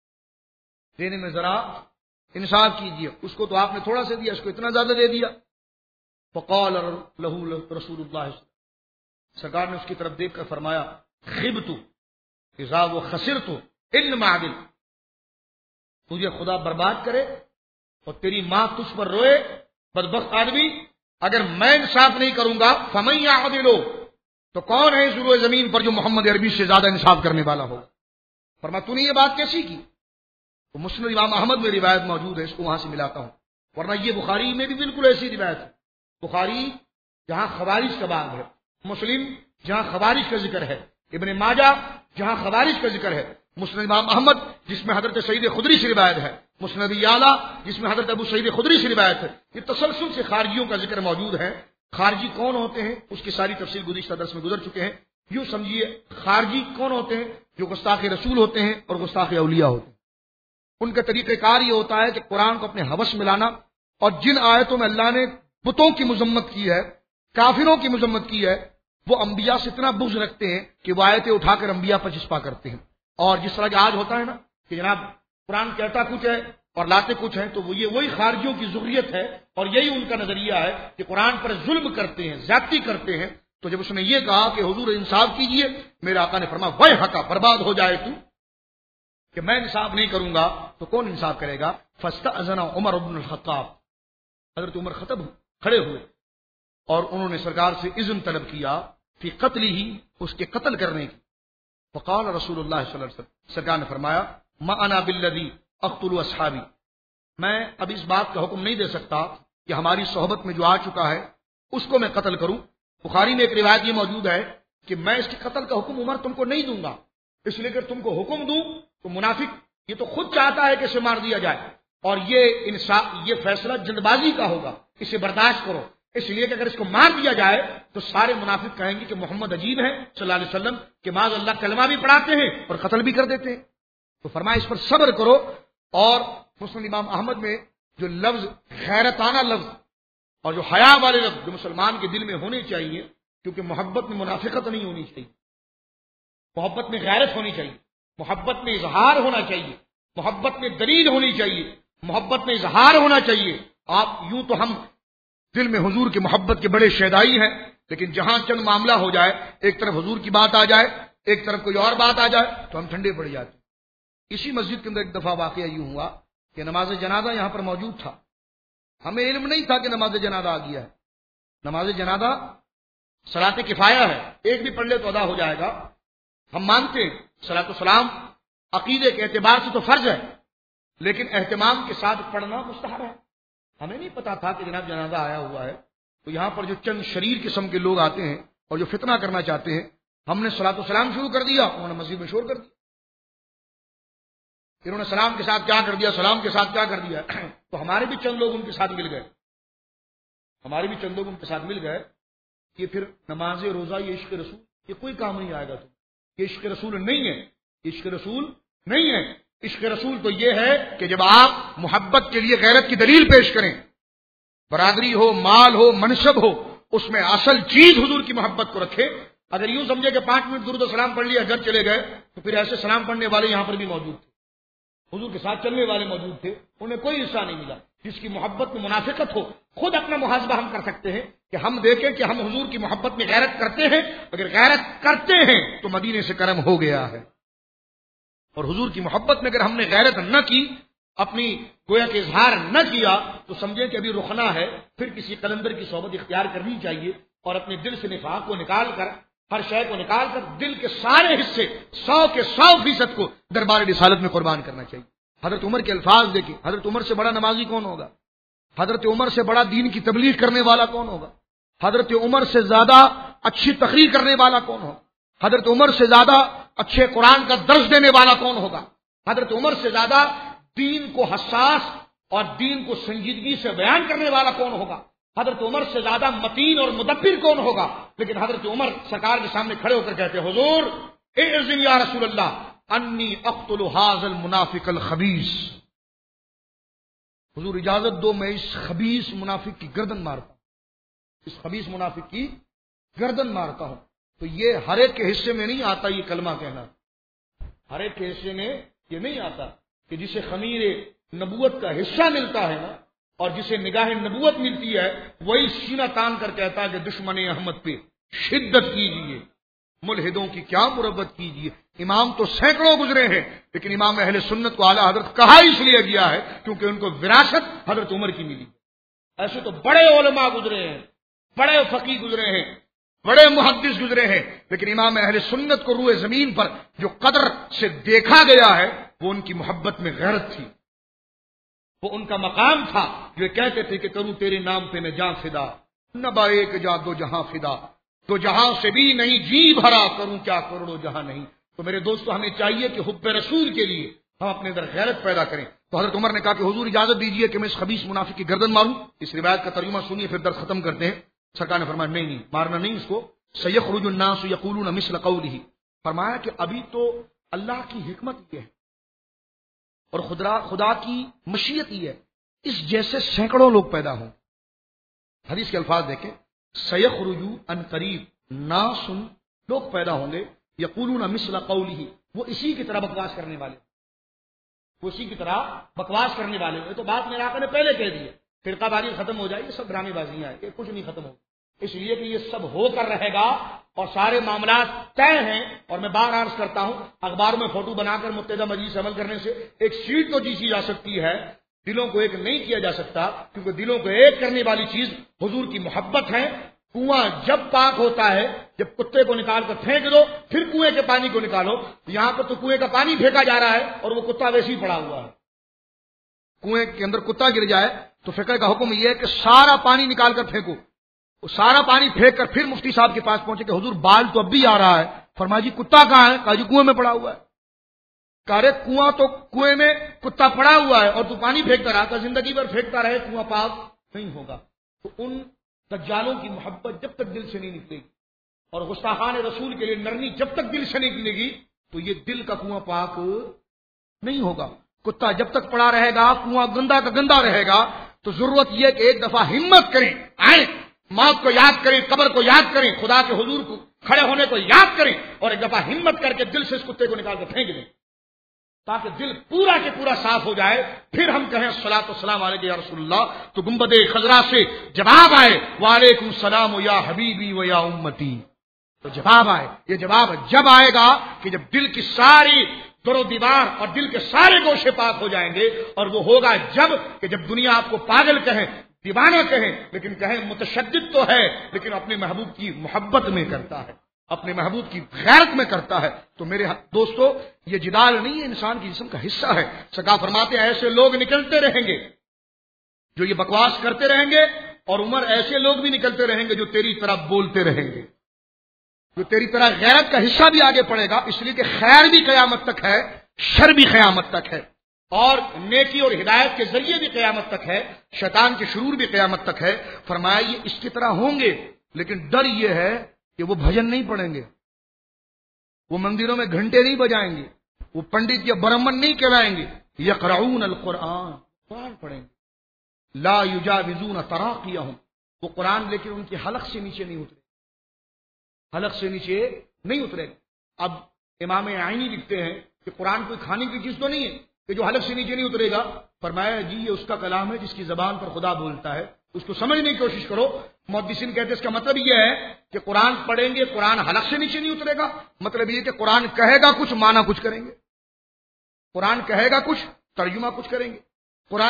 دینے میں ذرا انصاف کیجئے. اس کو تو آپ نے تھوڑا سا دیا، اس کو اتنا زیادہ دے دیا. فقال له رسول اللہ، سرکار نے اس کی طرف دیکھ کر فرمایا خبت اذا وخسرت انما عدل، تجھے خدا برباد کرے اور تیری ماں تجھ پر روئے بدبخت آدمی، اگر میں انصاف نہیں کروں گا فمن يعدل، تو کون ہے اس روئے زمین پر جو محمد عربی سے زیادہ انصاف کرنے والا ہو. فرمایا تو نے یہ بات کیسی کی؟ تو مسند امام احمد میں روایت موجود ہے، اس کو وہاں سے ملاتا ہوں، ورنہ یہ بخاری میں بھی بالکل ایسی روایت ہے. بخاری جہاں خوارج کا باب ہے، مسلم جہاں خوارج کا ذکر ہے، ابن ماجہ جہاں خوارج کا ذکر ہے، مسند امام احمد جس میں حضرت سعید خدری سے روایت ہے، مسند اعلیٰ جس میں حضرت ابو سعید خدری سے روایت ہے. یہ تسلسل سے خارجیوں کا ذکر موجود ہے. خارجی کون ہوتے ہیں اس کی ساری تفصیل گزشتہ درس میں گزر چکے ہیں. یوں سمجھیے خارجی کون ہوتے ہیں؟ جو گستاخ رسول ہوتے ہیں اور گستاخ اولیاء ہوتے ہیں. ان کا طریقہ کار یہ ہوتا ہے کہ قرآن کو اپنے ہوس میں لانا، اور جن آیتوں میں اللہ نے بتوں کی مذمت کی ہے، کافروں کی مذمت کی ہے، وہ انبیاء سے اتنا بغض رکھتے ہیں کہ وہ آیتیں اٹھا کر انبیاء پر چسپا کرتے ہیں. اور جس طرح کہ آج ہوتا ہے نا کہ جناب قرآن کہتا کچھ ہے اور لاتے کچھ ہیں، تو وہ یہ وہی خارجیوں کی ذریت ہے اور یہی ان کا نظریہ ہے کہ قرآن پر ظلم کرتے ہیں، زیادتی کرتے ہیں. تو جب اس نے یہ کہا کہ حضور انصاف کیجئے، میرے آقا نے فرمایا وَيْ حَقَ، برباد ہو جائے تو، کہ میں انصاف نہیں کروں گا تو کون انصاف کرے گا. فَاسْتَأْذَنَ عمر بن الخطاب، حضرت عمر خطب کھڑے ہوئے اور انہوں نے سرکار سے اذن طلب کیا فی قتل ہی، اس کے قتل کرنے کی. فقال رسول اللہ صلی اللہ علیہ وسلم، سرکار نے فرمایا ما انا بالذی اقتلوا اصحابی، میں اب اس بات کا حکم نہیں دے سکتا کہ ہماری صحبت میں جو آ چکا ہے اس کو میں قتل کروں۔ بخاری میں ایک روایت یہ موجود ہے کہ میں اس کے قتل کا حکم عمر تم کو نہیں دوں گا، اس لیے کہ تم کو حکم دوں تو منافق یہ تو خود چاہتا ہے کہ اسے مار دیا جائے، اور یہ فیصلہ جلد بازی کا ہوگا، اسے برداشت کرو، اس لیے کہ اگر اس کو مار دیا جائے تو سارے منافق کہیں گے کہ محمد عجیب ہے صلی اللہ علیہ وسلم کہ معاذ اللہ کلمہ بھی پڑھاتے ہیں اور قتل بھی کر دیتے ہیں۔ تو فرمایا اس پر صبر کرو۔ اور مسلم امام احمد میں جو لفظ غیرتانہ لفظ اور جو حیا والے لفظ جو مسلمان کے دل میں ہونے چاہیے، کیونکہ محبت میں منافقت نہیں ہونی چاہیے، محبت میں غیرت ہونی چاہیے، محبت میں اظہار ہونا چاہیے، محبت میں دلیل ہونی چاہیے، محبت میں اظہار ہونا چاہیے۔ آپ یوں تو ہم دل میں حضور کی محبت کے بڑے شیدائی ہیں، لیکن جہاں چند معاملہ ہو جائے، ایک طرف حضور کی بات آ جائے، ایک طرف کوئی اور بات آ جائے تو ہم ٹھنڈے پڑ جاتے ہیں۔ اسی مسجد کے اندر ایک دفعہ واقعہ یوں ہوا کہ نماز جنازہ یہاں پر موجود تھا، ہمیں علم نہیں تھا کہ نماز جنازہ آ گیا ہے۔ نماز جنازہ صلاۃ کفایہ ہے، ایک بھی پڑھ لے تو ادا ہو جائے گا، ہم مانتے ہیں۔ صلاۃ السلام عقیدے کے اعتبار سے تو فرض ہے، لیکن اہتمام کے ساتھ پڑھنا مستحب ہے۔ ہمیں نہیں پتا تھا کہ جناب جنازہ آیا ہوا ہے، تو یہاں پر جو چند شریر قسم کے لوگ آتے ہیں اور جو فتنہ کرنا چاہتے ہیں، ہم نے صلاۃ السلام شروع کر دیا، انہوں نے مسجد میں شور کر دیا۔ انہوں نے سلام کے ساتھ کیا کر دیا، سلام کے ساتھ کیا کر دیا، تو ہمارے بھی چند لوگ ان کے ساتھ مل گئے، ہمارے بھی چند لوگ ان کے ساتھ مل گئے۔ یہ پھر نماز روزہ، یہ عشق رسول، یہ کوئی کام نہیں آئے گا، تو یہ عشق رسول نہیں ہے، عشق رسول نہیں ہے۔ عشق رسول تو یہ ہے کہ جب آپ محبت کے لیے غیرت کی دلیل پیش کریں، برادری ہو، مال ہو، منصب ہو، اس میں اصل چیز حضور کی محبت کو رکھے۔ اگر یوں سمجھے کہ 5 منٹ درود و سلام پڑھ لیا گھر چلے گئے، تو پھر ایسے سلام پڑھنے والے یہاں پر بھی موجود تھے، حضور کے ساتھ چلنے والے موجود تھے، انہیں کوئی حصہ نہیں ملا۔ جس کی محبت میں منافقت ہو، خود اپنا محاسبہ ہم کر سکتے ہیں کہ ہم دیکھیں کہ ہم حضور کی محبت میں غیرت کرتے ہیں، اگر غیرت کرتے ہیں تو مدینے سے کرم ہو گیا ہے، اور حضور کی محبت میں اگر ہم نے غیرت نہ کی، اپنی گویا کے اظہار نہ کیا، تو سمجھیں کہ ابھی رخنا ہے، پھر کسی قلندر کی صحبت اختیار کرنی چاہیے، اور اپنے دل سے نفاق کو نکال کر، ہر شے کو نکال کر، دل کے سارے حصے 100 کے 100% کو دربار رسالت میں قربان کرنا چاہیے۔ حضرت عمر کے الفاظ دیکھیں، حضرت عمر سے بڑا نمازی کون ہوگا؟ حضرت عمر سے بڑا دین کی تبلیغ کرنے والا کون ہوگا؟ حضرت عمر سے زیادہ اچھی تقریر کرنے والا کون ہوگا؟ حضرت عمر سے زیادہ اچھے قرآن کا درس دینے والا کون ہوگا؟ حضرت عمر سے زیادہ دین کو حساس اور دین کو سنجیدگی سے بیان کرنے والا کون ہوگا؟ حضرت عمر سے زیادہ متین اور مدبر کون ہوگا؟ لیکن حضرت عمر سرکار کے سامنے کھڑے ہو کر کہتے ہیں، حضور اذن یا رسول اللہ انی اقتل هذا المنافق الخبیث، حضور اجازت دو میں اس خبیث منافق کی گردن مارتا ہوں، اس خبیث منافق کی گردن مارتا ہوں۔ تو یہ ہر ایک کے حصے میں نہیں آتا، یہ کلمہ کہنا ہر ایک کے حصے میں یہ نہیں آتا کہ جسے خمیر نبوت کا حصہ ملتا ہے نا، اور جسے نگاہ نبوت ملتی ہے، وہی سینہ تان کر کہتا ہے کہ دشمن احمد پہ شدت کیجیے، ملحدوں کی کیا مربت کیجیے۔ امام تو سینکڑوں گزرے ہیں، لیکن امام اہل سنت کو اعلیٰ حضرت کہا اس لیے گیا ہے کیونکہ ان کو وراثت حضرت عمر کی ملی۔ ایسے تو بڑے علماء گزرے ہیں، بڑے فقیہ گزرے ہیں، بڑے محدث گزرے ہیں، لیکن امام اہل سنت کو روئے زمین پر جو قدر سے دیکھا گیا ہے، وہ ان کی محبت میں غیرت تھی، وہ ان کا مقام تھا جو کہتے تھے کہ کروں تیرے نام پہ میں جاں فدا، نبا ایک جا دو جہاں فدا، دو جہاں سے بھی نہیں جی بھرا، کروں کیا کروڑوں جہاں نہیں۔ تو میرے دوستو، ہمیں چاہیے کہ حب رسول کے لیے ہم اپنے اندر غیرت پیدا کریں۔ تو حضرت عمر نے کہا کہ حضور اجازت دیجیے کہ میں اس خبیث منافق کی گردن ماروں۔ اس روایت کا ترجمہ سنیے پھر درس ختم کرتے ہیں۔ سرکار نے فرمایا نہیں مارنا نہیں اس کو، سیخرج الناس یقولون مثل قولہ، فرمایا کہ ابھی تو اللہ کی حکمت یہ ہے اور خدا کی مشیت یہ ہے، اس جیسے سینکڑوں لوگ پیدا ہوں۔ حدیث کے الفاظ دیکھیں، سیخرج ان قریب ناس، لوگ پیدا ہوں گے، یقولون مثل قولہ، وہ اسی کی طرح بکواس کرنے والے، وہ اسی کی طرح بکواس کرنے والے۔ یہ تو بات میرے آقا نے پہلے کہہ دی ہے، فرقہ بازی ختم ہو جائے، یہ سب ڈرامے بازیاں ہیں، یہ کچھ نہیں ختم ہوگا، اس لیے کہ یہ سب ہو کر رہے گا اور سارے معاملات طے ہیں۔ اور میں بار عرض کرتا ہوں، اخباروں میں فوٹو بنا کر متحدہ مجلس سے عمل کرنے سے ایک سیٹ تو جیتی جا سکتی ہے، دلوں کو ایک نہیں کیا جا سکتا، کیونکہ دلوں کو ایک کرنے والی چیز حضور کی محبت ہے۔ کنواں جب پاک ہوتا ہے جب کتے کو نکال کر پھینک دو، پھر کنویں کے پانی کو نکالو، یہاں پر تو کنویں کا پانی پھینکا جا رہا ہے اور وہ کتا ویسے ہی پڑا ہوا ہے، کنویں کے اندر کتا گر جائے تو فقہ کا حکم یہ ہے کہ سارا پانی نکال کر پھینکو. وہ سارا پانی پھینک کر پھر مفتی صاحب کے پاس پہنچے کہ حضور بال تو اب بھی آ رہا ہے. فرمایا جی کتا کہاں ہے؟ کہا جی کنویں میں پڑا ہوا ہے. کہا رے کنواں تو کنویں میں کتا پڑا ہوا ہے اور تو پانی پھینکتا رہا تھا، زندگی بھر پھینکتا رہے کنواں پاک نہیں ہوگا. تو ان دجالوں کی محبت جب تک دل سے نہیں نکلے گی اور گستاخان رسول کے لیے نرمی جب تک دل سے نہیں نکلے گی تو یہ دل کا کنواں پاک نہیں ہوگا. کتا جب تک پڑا رہے گا، کنواں گندا کا گندا رہے گا. تو ضرورت یہ کہ ایک دفعہ ہمت کریں، آئیں موت کو یاد کریں، قبر کو یاد کریں، خدا کے حضور کو کھڑے ہونے کو یاد کریں اور ایک دفعہ ہمت کر کے دل سے اس کتے کو نکال کے پھینک دیں تاکہ دل پورا کے پورا صاف ہو جائے. پھر ہم کہیں الصلاۃ والسلام علیک یا رسول اللہ تو گنبد خضرا سے جواب آئے وعلیکم السلام یا حبیبی و یا امتی. تو جواب آئے. یہ جواب جب آئے گا کہ جب دل کی ساری در و دیوار اور دل کے سارے گوشے پاک ہو جائیں گے. اور وہ ہوگا جب کہ جب دنیا آپ کو پاگل کہیں، دیوانہ کہیں، لیکن کہیں متشدد تو ہے لیکن اپنے محبوب کی محبت میں کرتا ہے، اپنے محبوب کی غیرت میں کرتا ہے. تو میرے دوستو یہ جدال نہیں ہے، انسان کی جسم کا حصہ ہے. سرکار فرماتے ہیں ایسے لوگ نکلتے رہیں گے جو یہ بکواس کرتے رہیں گے اور عمر ایسے لوگ بھی نکلتے رہیں گے جو تیری طرح بولتے رہیں گے، جو تیری طرح غیرت کا حصہ بھی آگے پڑے گا. اس لیے کہ خیر بھی قیامت تک ہے، شر بھی قیامت تک ہے، اور نیکی اور ہدایت کے ذریعے بھی قیامت تک ہے، شیطان کے شرور بھی قیامت تک ہے. فرمایا یہ اس کی طرح ہوں گے لیکن ڈر یہ ہے کہ وہ بھجن نہیں پڑھیں گے، وہ مندروں میں گھنٹے نہیں بجائیں گے، وہ پنڈت یا برہمن نہیں کہلائیں گے. یقرؤون القرآن، قرآن پڑھیں گے. لا یجاوزون تراقیہم، وہ قرآن لیکن ان کی حلق سے نیچے نہیں اترے، حلق سے نیچے نہیں اترے. اب امام عینی لکھتے ہیں کہ قرآن کوئی کھانے کی چیز تو نہیں ہے کہ جو حلق سے نیچے نہیں اترے گا. فرمایا جی یہ اس کا کلام ہے جس کی زبان پر خدا بولتا ہے، اس کو سمجھنے کی کوشش کرو. محدثین کہتے ہیں اس کا مطلب یہ ہے کہ قرآن پڑھیں گے، قرآن حلق سے نیچے نہیں اترے گا. مطلب یہ کہ قرآن کہے گا کچھ، معنی کچھ کریں گے. قرآن کہے گا کچھ، ترجمہ کچھ کریں گے. قرآن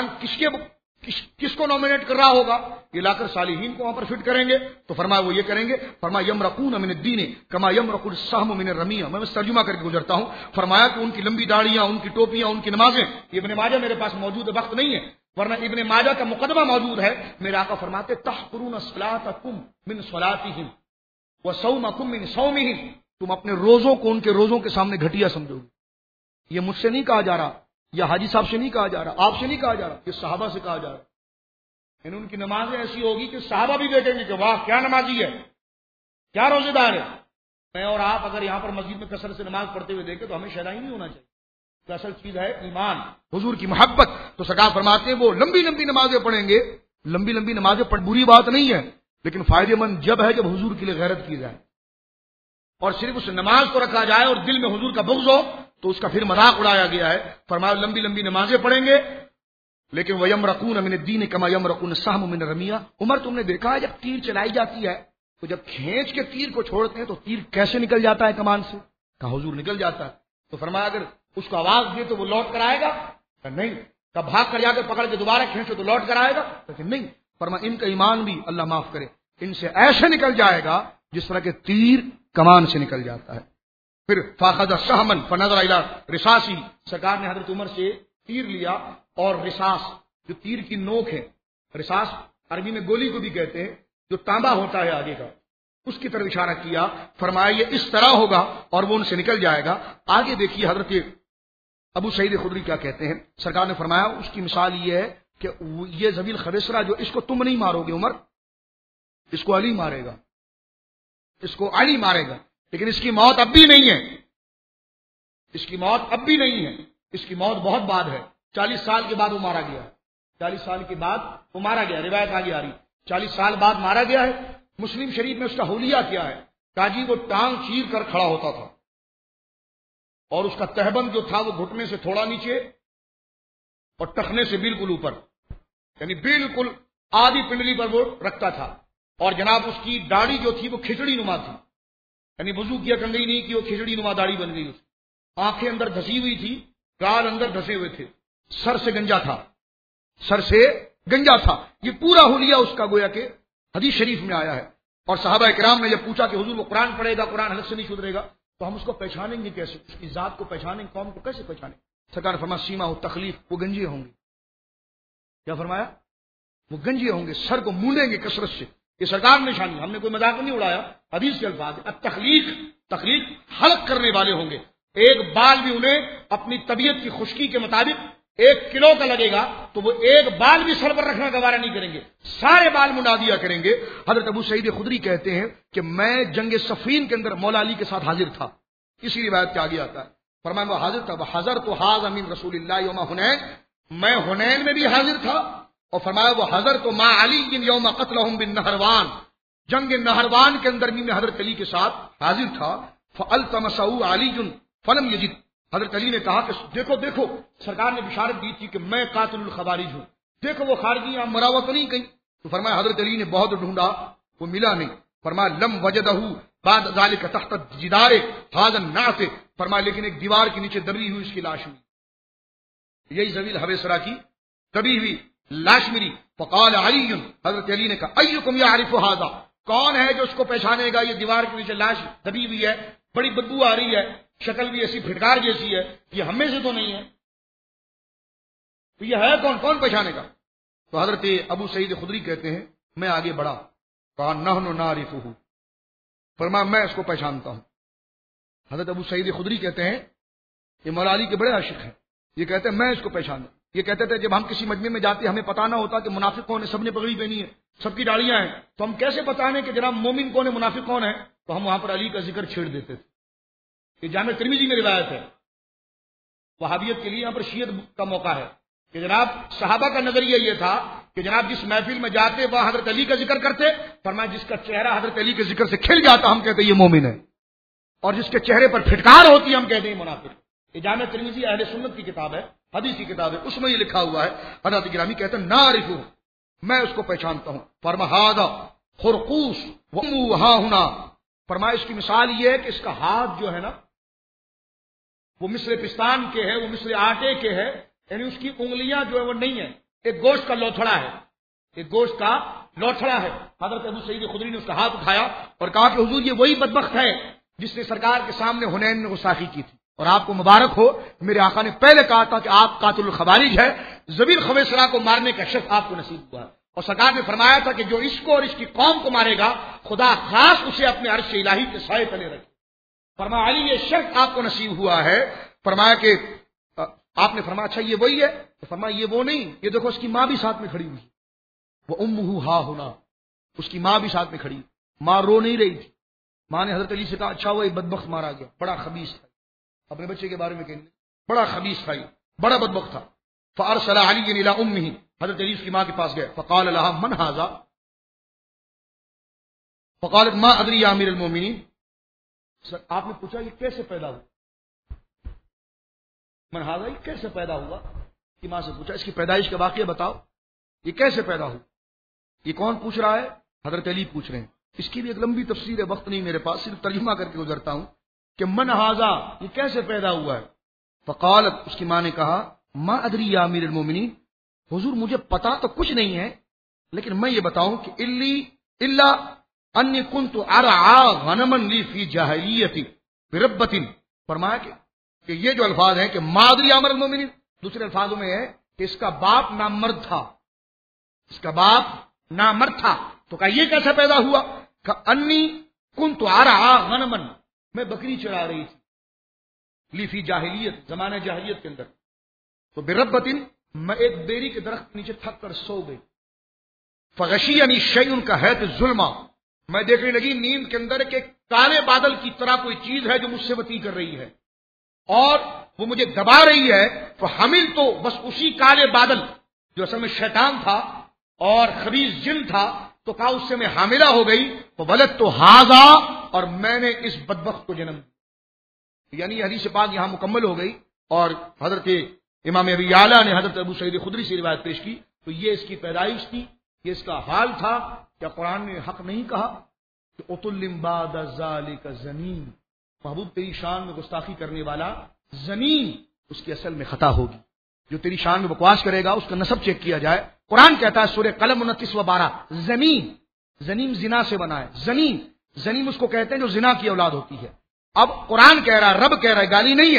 کس کو نومینیٹ کر رہا ہوگا یہ لا کر صالحین کو وہاں پر فٹ کریں گے. تو فرمایا وہ یہ کریں گے. فرمایا یمرقون من الدین کما یمرق السهم من الرمیہ. میں بس ترجمہ کر کے گزرتا ہوں. فرمایا کہ ان کی لمبی داڑیاں، ان کی ٹوپیاں، ان کی نمازیں. ابن ماجہ میرے پاس موجود ہے، وقت نہیں ہے ورنہ ابن ماجہ کا مقدمہ موجود ہے. میرے آقا فرماتے تحقرون صلاتکم من صلاتہم وصومکم من صومہم. تم اپنے روزوں کو ان کے روزوں کے سامنے گھٹیا سمجھو گے. یہ مجھ سے نہیں کہا جا رہا، یا حاجی صاحب سے نہیں کہا جا رہا، آپ سے نہیں کہا جا رہا، یہ صحابہ سے کہا جا رہا. یعنی ان کی نمازیں ایسی ہوگی کہ صحابہ بھی دیکھیں گے کہ واہ کیا نمازی ہے، کیا روزے دار ہے. میں اور آپ اگر یہاں پر مسجد میں کثرت سے نماز پڑھتے ہوئے دیکھیں تو ہمیں شیدائی نہیں ہونا چاہیے. تو اصل چیز ہے ایمان، حضور کی محبت. تو سرکار فرماتے ہیں وہ لمبی لمبی نمازیں پڑھیں گے. لمبی لمبی نمازیں پڑھ بری بات نہیں ہے لیکن فائدے مند جب ہے جب حضور کے لیے غیرت کی جائے اور صرف اس نماز کو رکھا جائے اور دل میں حضور کا بغض ہو تو اس کا پھر مذاق اڑایا گیا ہے. فرمایا لمبی لمبی نمازیں پڑھیں گے لیکن وَيَمْرَقُونَ مِنَ الدِّينِ كَمَا يَمْرَقُونَ السَّهْمُ مِنَ الرَّمِيَّةِ. عمر تم نے دیکھا ہے جب تیر چلائی جاتی ہے تو جب کھینچ کے تیر کو چھوڑتے ہیں تو تیر کیسے نکل جاتا ہے کمان سے؟ کہا حضور نکل جاتا ہے. تو فرمایا اگر اس کو آواز دے تو وہ لوٹ کر آئے گا؟ کہ نہیں. کب بھاگ کر جا کر پکڑ کے دوبارہ کھینچو تو لوٹ کر آئے گا؟ کہ نہیں. فرمایا ان کا ایمان بھی اللہ معاف کرے ان سے ایسے نکل جائے گا جس طرح کے تیر کمان سے نکل جاتا ہے. پھر فاخذ سہمن فنظر الی رصاصی. سرکار نے حضرت عمر سے تیر لیا اور رصاص جو تیر کی نوک ہے، رصاص عربی میں گولی کو بھی کہتے ہیں، جو تانبا ہوتا ہے آگے کا، اس کی طرف اشارہ کیا. فرمایا یہ اس طرح ہوگا اور وہ ان سے نکل جائے گا. آگے دیکھیے حضرت ابو سعید خدری کیا کہتے ہیں. سرکار نے فرمایا اس کی مثال یہ ہے کہ یہ ذبیل خبیثرہ جو اس کو تم نہیں مارو گے عمر، اس کو علی مارے گا، اس کو علی مارے گا. لیکن اس کی موت اب بھی نہیں ہے، اس کی موت اب بھی نہیں ہے، اس کی موت بہت بعد ہے. 40 سال کے بعد وہ مارا گیا، 40 سال کے بعد وہ مارا گیا. روایت آگے آ رہی 40 سال بعد مارا گیا ہے. مسلم شریف میں اس کا حلیہ کیا ہے؟ کہا جی وہ ٹانگ چیر کر کھڑا ہوتا تھا اور اس کا تہبند جو تھا وہ گھٹنے سے تھوڑا نیچے اور ٹخنے سے بالکل اوپر، یعنی بالکل آدھی پنڈلی پر وہ رکھتا تھا. اور جناب اس کی داڑھی جو تھی وہ کھچڑی نما تھی، یعنی وضو کیا کنگھی نہیں کی، وہ کھچڑی نما داڑھی بن گئی. آنکھیں اندر دھسی ہوئی تھی، گال اندر دھسے ہوئے تھے، سر سے گنجا تھا، سر سے گنجا تھا. یہ پورا حلیہ اس کا گویا کہ حدیث شریف میں آیا ہے. اور صحابہ کرام نے جب پوچھا کہ حضور وہ قرآن پڑھے گا، قرآن حلق سے نہیں چھوٹے گا، تو ہم اس کو پہچانیں گے کیسے؟ اس کی ذات کو پہچانیں، قوم کو کیسے پہچانیں؟ سرکار نے فرمایا سیما ہو تخلیق، وہ گنجے ہوں گے. کیا فرمایا؟ وہ گنجے ہوں گے، سر کو مولیں گے کثرت سے. یہ سرکار نشانی، ہم نے کوئی مذاق نہیں اڑایا، حدیث کے الفاظ. تخلیق حلق کرنے والے ہوں گے. ایک بال بھی انہیں اپنی طبیعت کی خشکی کے مطابق 1 کلو کا لگے گا تو وہ ایک بال بھی سر پر رکھنا گوارا نہیں کریں گے، سارے بال منڈا دیا کریں گے. حضرت ابو سعید خدری کہتے ہیں کہ میں جنگ صفین کے اندر مولا علی کے ساتھ حاضر تھا. اسی روایت کے آگے آتا ہے، فرمایا وہ حاضر تھا. حضر تو حاض امین رسول اللہ یوم حنین، میں حنین میں بھی حاضر تھا. اور فرمایا وہ حضر تو ما علی یوم قتلہم بالنہروان، جنگ نہروان کے اندر بھی میں حضرت علی کے ساتھ حاضر تھا. فالتمسہ علی فلم یجد، حضرت علی نے کہا کہ دیکھو دیکھو، سرکار نے بشارت دی تھی کہ میں قاتل الخوارج ہوں، دیکھو وہ خارجی مراوت نہیں کہیں. تو فرمایا حضرت علی نے بہت ڈھونڈا، وہ ملا نہیں. فرمایا لم وجدہ بعد ذلك تحت جدار هذا الناس، فرمایا لیکن ایک دیوار کے نیچے دبی ہوئی اس کی لاش ملی. یہی زویل حویسرا کی دبی ہوئی لاش ملی. فقال علی، حضرت علی نے کہا ایکم یعرف هذا، کون ہے جو اس کو پہچانے گا؟ یہ دیوار کے نیچے لاش دبی ہوئی ہے، بڑی بدبو آ رہی ہے، شکل بھی ایسی پھٹکار جیسی ہے، یہ ہم میں سے تو نہیں ہے، تو یہ ہے کون؟ کون پہچانے گا؟ تو حضرت ابو سعید خدری کہتے ہیں میں آگے بڑھا، کہا نحن نعرفہ، فرمایا میں اس کو پہچانتا ہوں. حضرت ابو سعید خدری کہتے ہیں یہ مولا علی کے بڑے عاشق ہیں، یہ کہتے ہیں میں اس کو پہچانتا. یہ کہتے تھے جب ہم کسی مجمع میں جاتے ہمیں پتہ نہ ہوتا کہ منافق کون ہے، سب نے پگڑی پہنی ہے، سب کی داڑیاں ہیں، تو ہم کیسے بتانے کہ جناب مومن کون ہے، منافق کون ہے؟ تو ہم وہاں پر علی کا ذکر چھیڑ دیتے تھے. یہ جامع ترمذی میں روایت ہے. وہابیت کے لیے یہاں پر شیعت کا موقع ہے کہ جناب صحابہ کا نظریہ یہ تھا کہ جناب جس محفل میں جاتے وہاں حضرت علی کا ذکر کرتے، فرمایا جس کا چہرہ حضرت علی کے ذکر سے کھل جاتا ہم کہتے ہیں یہ مومن ہے، اور جس کے چہرے پر پھٹکار ہوتی ہے ہم کہتے ہیں منافق. یہ جامع ترمذی اہل سنت کی کتاب ہے، حدیث کی کتاب ہے، اس میں یہ لکھا ہوا ہے. حضرت گرامی کہتے ہیں نعرفہ، میں اس کو پہچانتا ہوں. فرمایا ھذا خرقوس وہا ہنا، فرمایا اس کی مثال یہ ہے کہ اس کا ہاتھ جو ہے نا وہ مصر پستان کے ہے، وہ مصر آٹے کے ہے، یعنی اس کی انگلیاں جو ہے وہ نہیں ہے، ایک گوشت کا لوتھڑا ہے، ایک گوشت کا لوتھڑا ہے. حضرت ابو سعید خدری نے اس کا ہاتھ اٹھایا اور کہا کہ حضور یہ وہی بدبخت ہے جس نے سرکار کے سامنے حنین میں گستاخی کی تھی، اور آپ کو مبارک ہو، میرے آقا نے پہلے کہا تھا کہ آپ قاتل الخوارج ہے، زبیر خویسرا کو مارنے کا شرف آپ کو نصیب ہوا ہے. اور سرکار نے فرمایا تھا کہ جو اس کو اور اس کی قوم کو مارے گا خدا خاص اسے اپنے عرش الہی کے سائے تلے رکھے. فرمایا علی یہ شرف آپ کو نصیب ہوا ہے. فرمایا کہ آپ نے فرمایا اچھا یہ وہی ہے؟ تو فرمایا یہ وہ نہیں، یہ دیکھو اس کی ماں بھی ساتھ میں کھڑی ہوئی، وہ امہ ہا ہونا، اس کی ماں بھی ساتھ میں کھڑی، ماں رو نہیں رہی تھی. ماں نے حضرت علی سے کہا اچھا وہ بدبخت مارا گیا، بڑا خبیث تھا، اپنے بچے کے بارے میں کہیں بڑا خبیث تھا، بڑا بدبخت تھا. فارسل علی الی امہ، حضرت علی اس کی ماں کے پاس گئے. فقال لها من هذا، فقالت ما ادری یا امیر المومنین. آپ نے پوچھا یہ کیسے پیدا ہوا؟ من هذا، یہ کیسے پیدا ہوا؟ کی ماں سے پوچھا اس کی پیدائش کا واقعہ بتاؤ، یہ کیسے پیدا ہوا؟ یہ کون پوچھ رہا ہے؟ حضرت علی پوچھ رہے ہیں. اس کی بھی ایک لمبی تفسیر ہے، وقت نہیں میرے پاس، صرف ترجمہ کر کے گزرتا ہوں کہ من هذا یہ کیسے پیدا ہوا ہے. فقالت، اس کی ماں نے کہا ما ادری یا امیر المومنین، حضور مجھے پتا تو کچھ نہیں ہے، لیکن میں یہ بتاؤں کہ الا انی کنت ارعى غنما لی فی جاہلیت بربۃ. فرمایا کہ یہ جو الفاظ ہیں کہ ما ادری یا امیر المومنین، دوسرے الفاظوں میں ہے کہ اس کا باپ نامرد تھا، اس کا باپ نامرد تھا. تو کہا یہ کیسے پیدا ہوا؟ کہ انی کنت ارعى غنما، میں بکری چرا رہی تھی، لی فی جاہلیت، زمانہ جاہلیت کے اندر. تو بربۃ، میں ایک بیری کے درخت کے نیچے تھک کر سو گئی. فغشینی شیء کہیت الظلمہ، میں دیکھنے لگی نیند کے اندر کہ کالے بادل کی طرح کوئی چیز ہے جو مجھ سے وطی کر رہی ہے اور وہ مجھے دبا رہی ہے. فحمل، تو بس اسی کالے بادل جو اصل میں شیطان تھا اور خبیث جن تھا، تو کہا اس سے میں حاملہ ہو گئی. فولدت ھذا، اور میں نے اس بدبخت کو جنم دیا. یعنی حدیث پاک یہاں مکمل ہو گئی. اور حضرت امام ابی یعلا نے حضرت ابو سعید خدری سے روایت پیش کی. تو یہ اس کی پیدائش تھی، یہ اس کا حال تھا. کیا قرآن نے حق نہیں کہا کہ اتلم بعد ذالک زنین، محبوب تیری شان میں گستاخی کرنے والا زنین، اس کی اصل میں خطا ہوگی. جو تیری شان میں بکواس کرے گا اس کا نسب چیک کیا جائے. قرآن کہتا ہے سورہ قلم 29 و 12، زنین زنا سے بنا ہے. زنیم اس کو کہتے ہیں جو زنا کی اولاد ہوتی ہے. اب قرآن کہہ رہا ہے، رب کہہ رہا ہے، گالی نہیں ہے.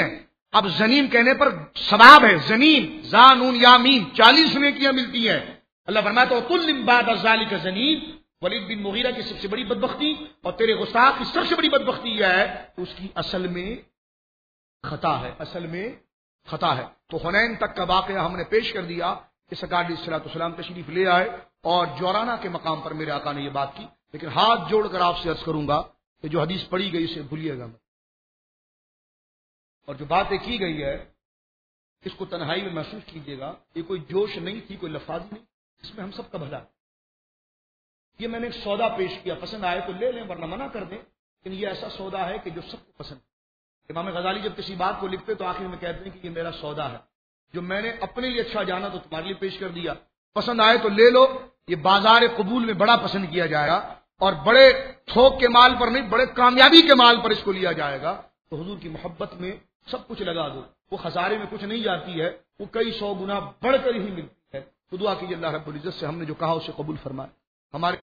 اب زنیم کہنے پر ثواب ہے، زنیم زانون یا میم 40 نیکیاں ملتی ہیں. اللہ فرماتا ہے کل من بعد ذالک زنیم. ولید بن مغیرہ کی سب سے بڑی بدبختی اور تیرے گستاخ کی سب سے بڑی بدبختی یہ ہے اس کی اصل میں خطا ہے، اصل میں خطا ہے. تو حنین تک کا واقعہ ہم نے پیش کر دیا کہ سرکار علیہ الصلوۃ والسلام تشریف لے آئے اور جورانہ کے مقام پر میرے آقا نے یہ بات کی. لیکن ہاتھ جوڑ کر آپ سے عرض کروں گا کہ جو حدیث پڑھی گئی اسے بھولیے گا مت، اور جو باتیں کی گئی ہے اس کو تنہائی میں محسوس کیجیے گا. یہ کوئی جوش نہیں تھی، کوئی لفاظ نہیں، اس میں ہم سب کا بھلا. یہ میں نے ایک سودا پیش کیا، پسند آئے تو لے لیں ورنہ منع کر دیں، لیکن یہ ایسا سودا ہے کہ جو سب کو پسند ہے. امام غزالی جب کسی بات کو لکھتے تو آخر میں کہتے ہیں کہ یہ میرا سودا ہے، جو میں نے اپنے لیے اچھا جانا تو تمہارے لیے پیش کر دیا، پسند آئے تو لے لو. یہ بازار قبول میں بڑا پسند کیا جائے گا اور بڑے تھوک کے مال پر نہیں، بڑے کامیابی کے مال پر اس کو لیا جائے گا. تو حضور کی محبت میں سب کچھ لگا دو، وہ خسارے میں کچھ نہیں جاتی ہے، وہ کئی 100 گنا بڑھ کر ہی ملتی ہے. تو دعا کیجیے اللہ رب العزت سے ہم نے جو کہا اسے قبول فرمائے. ہمارے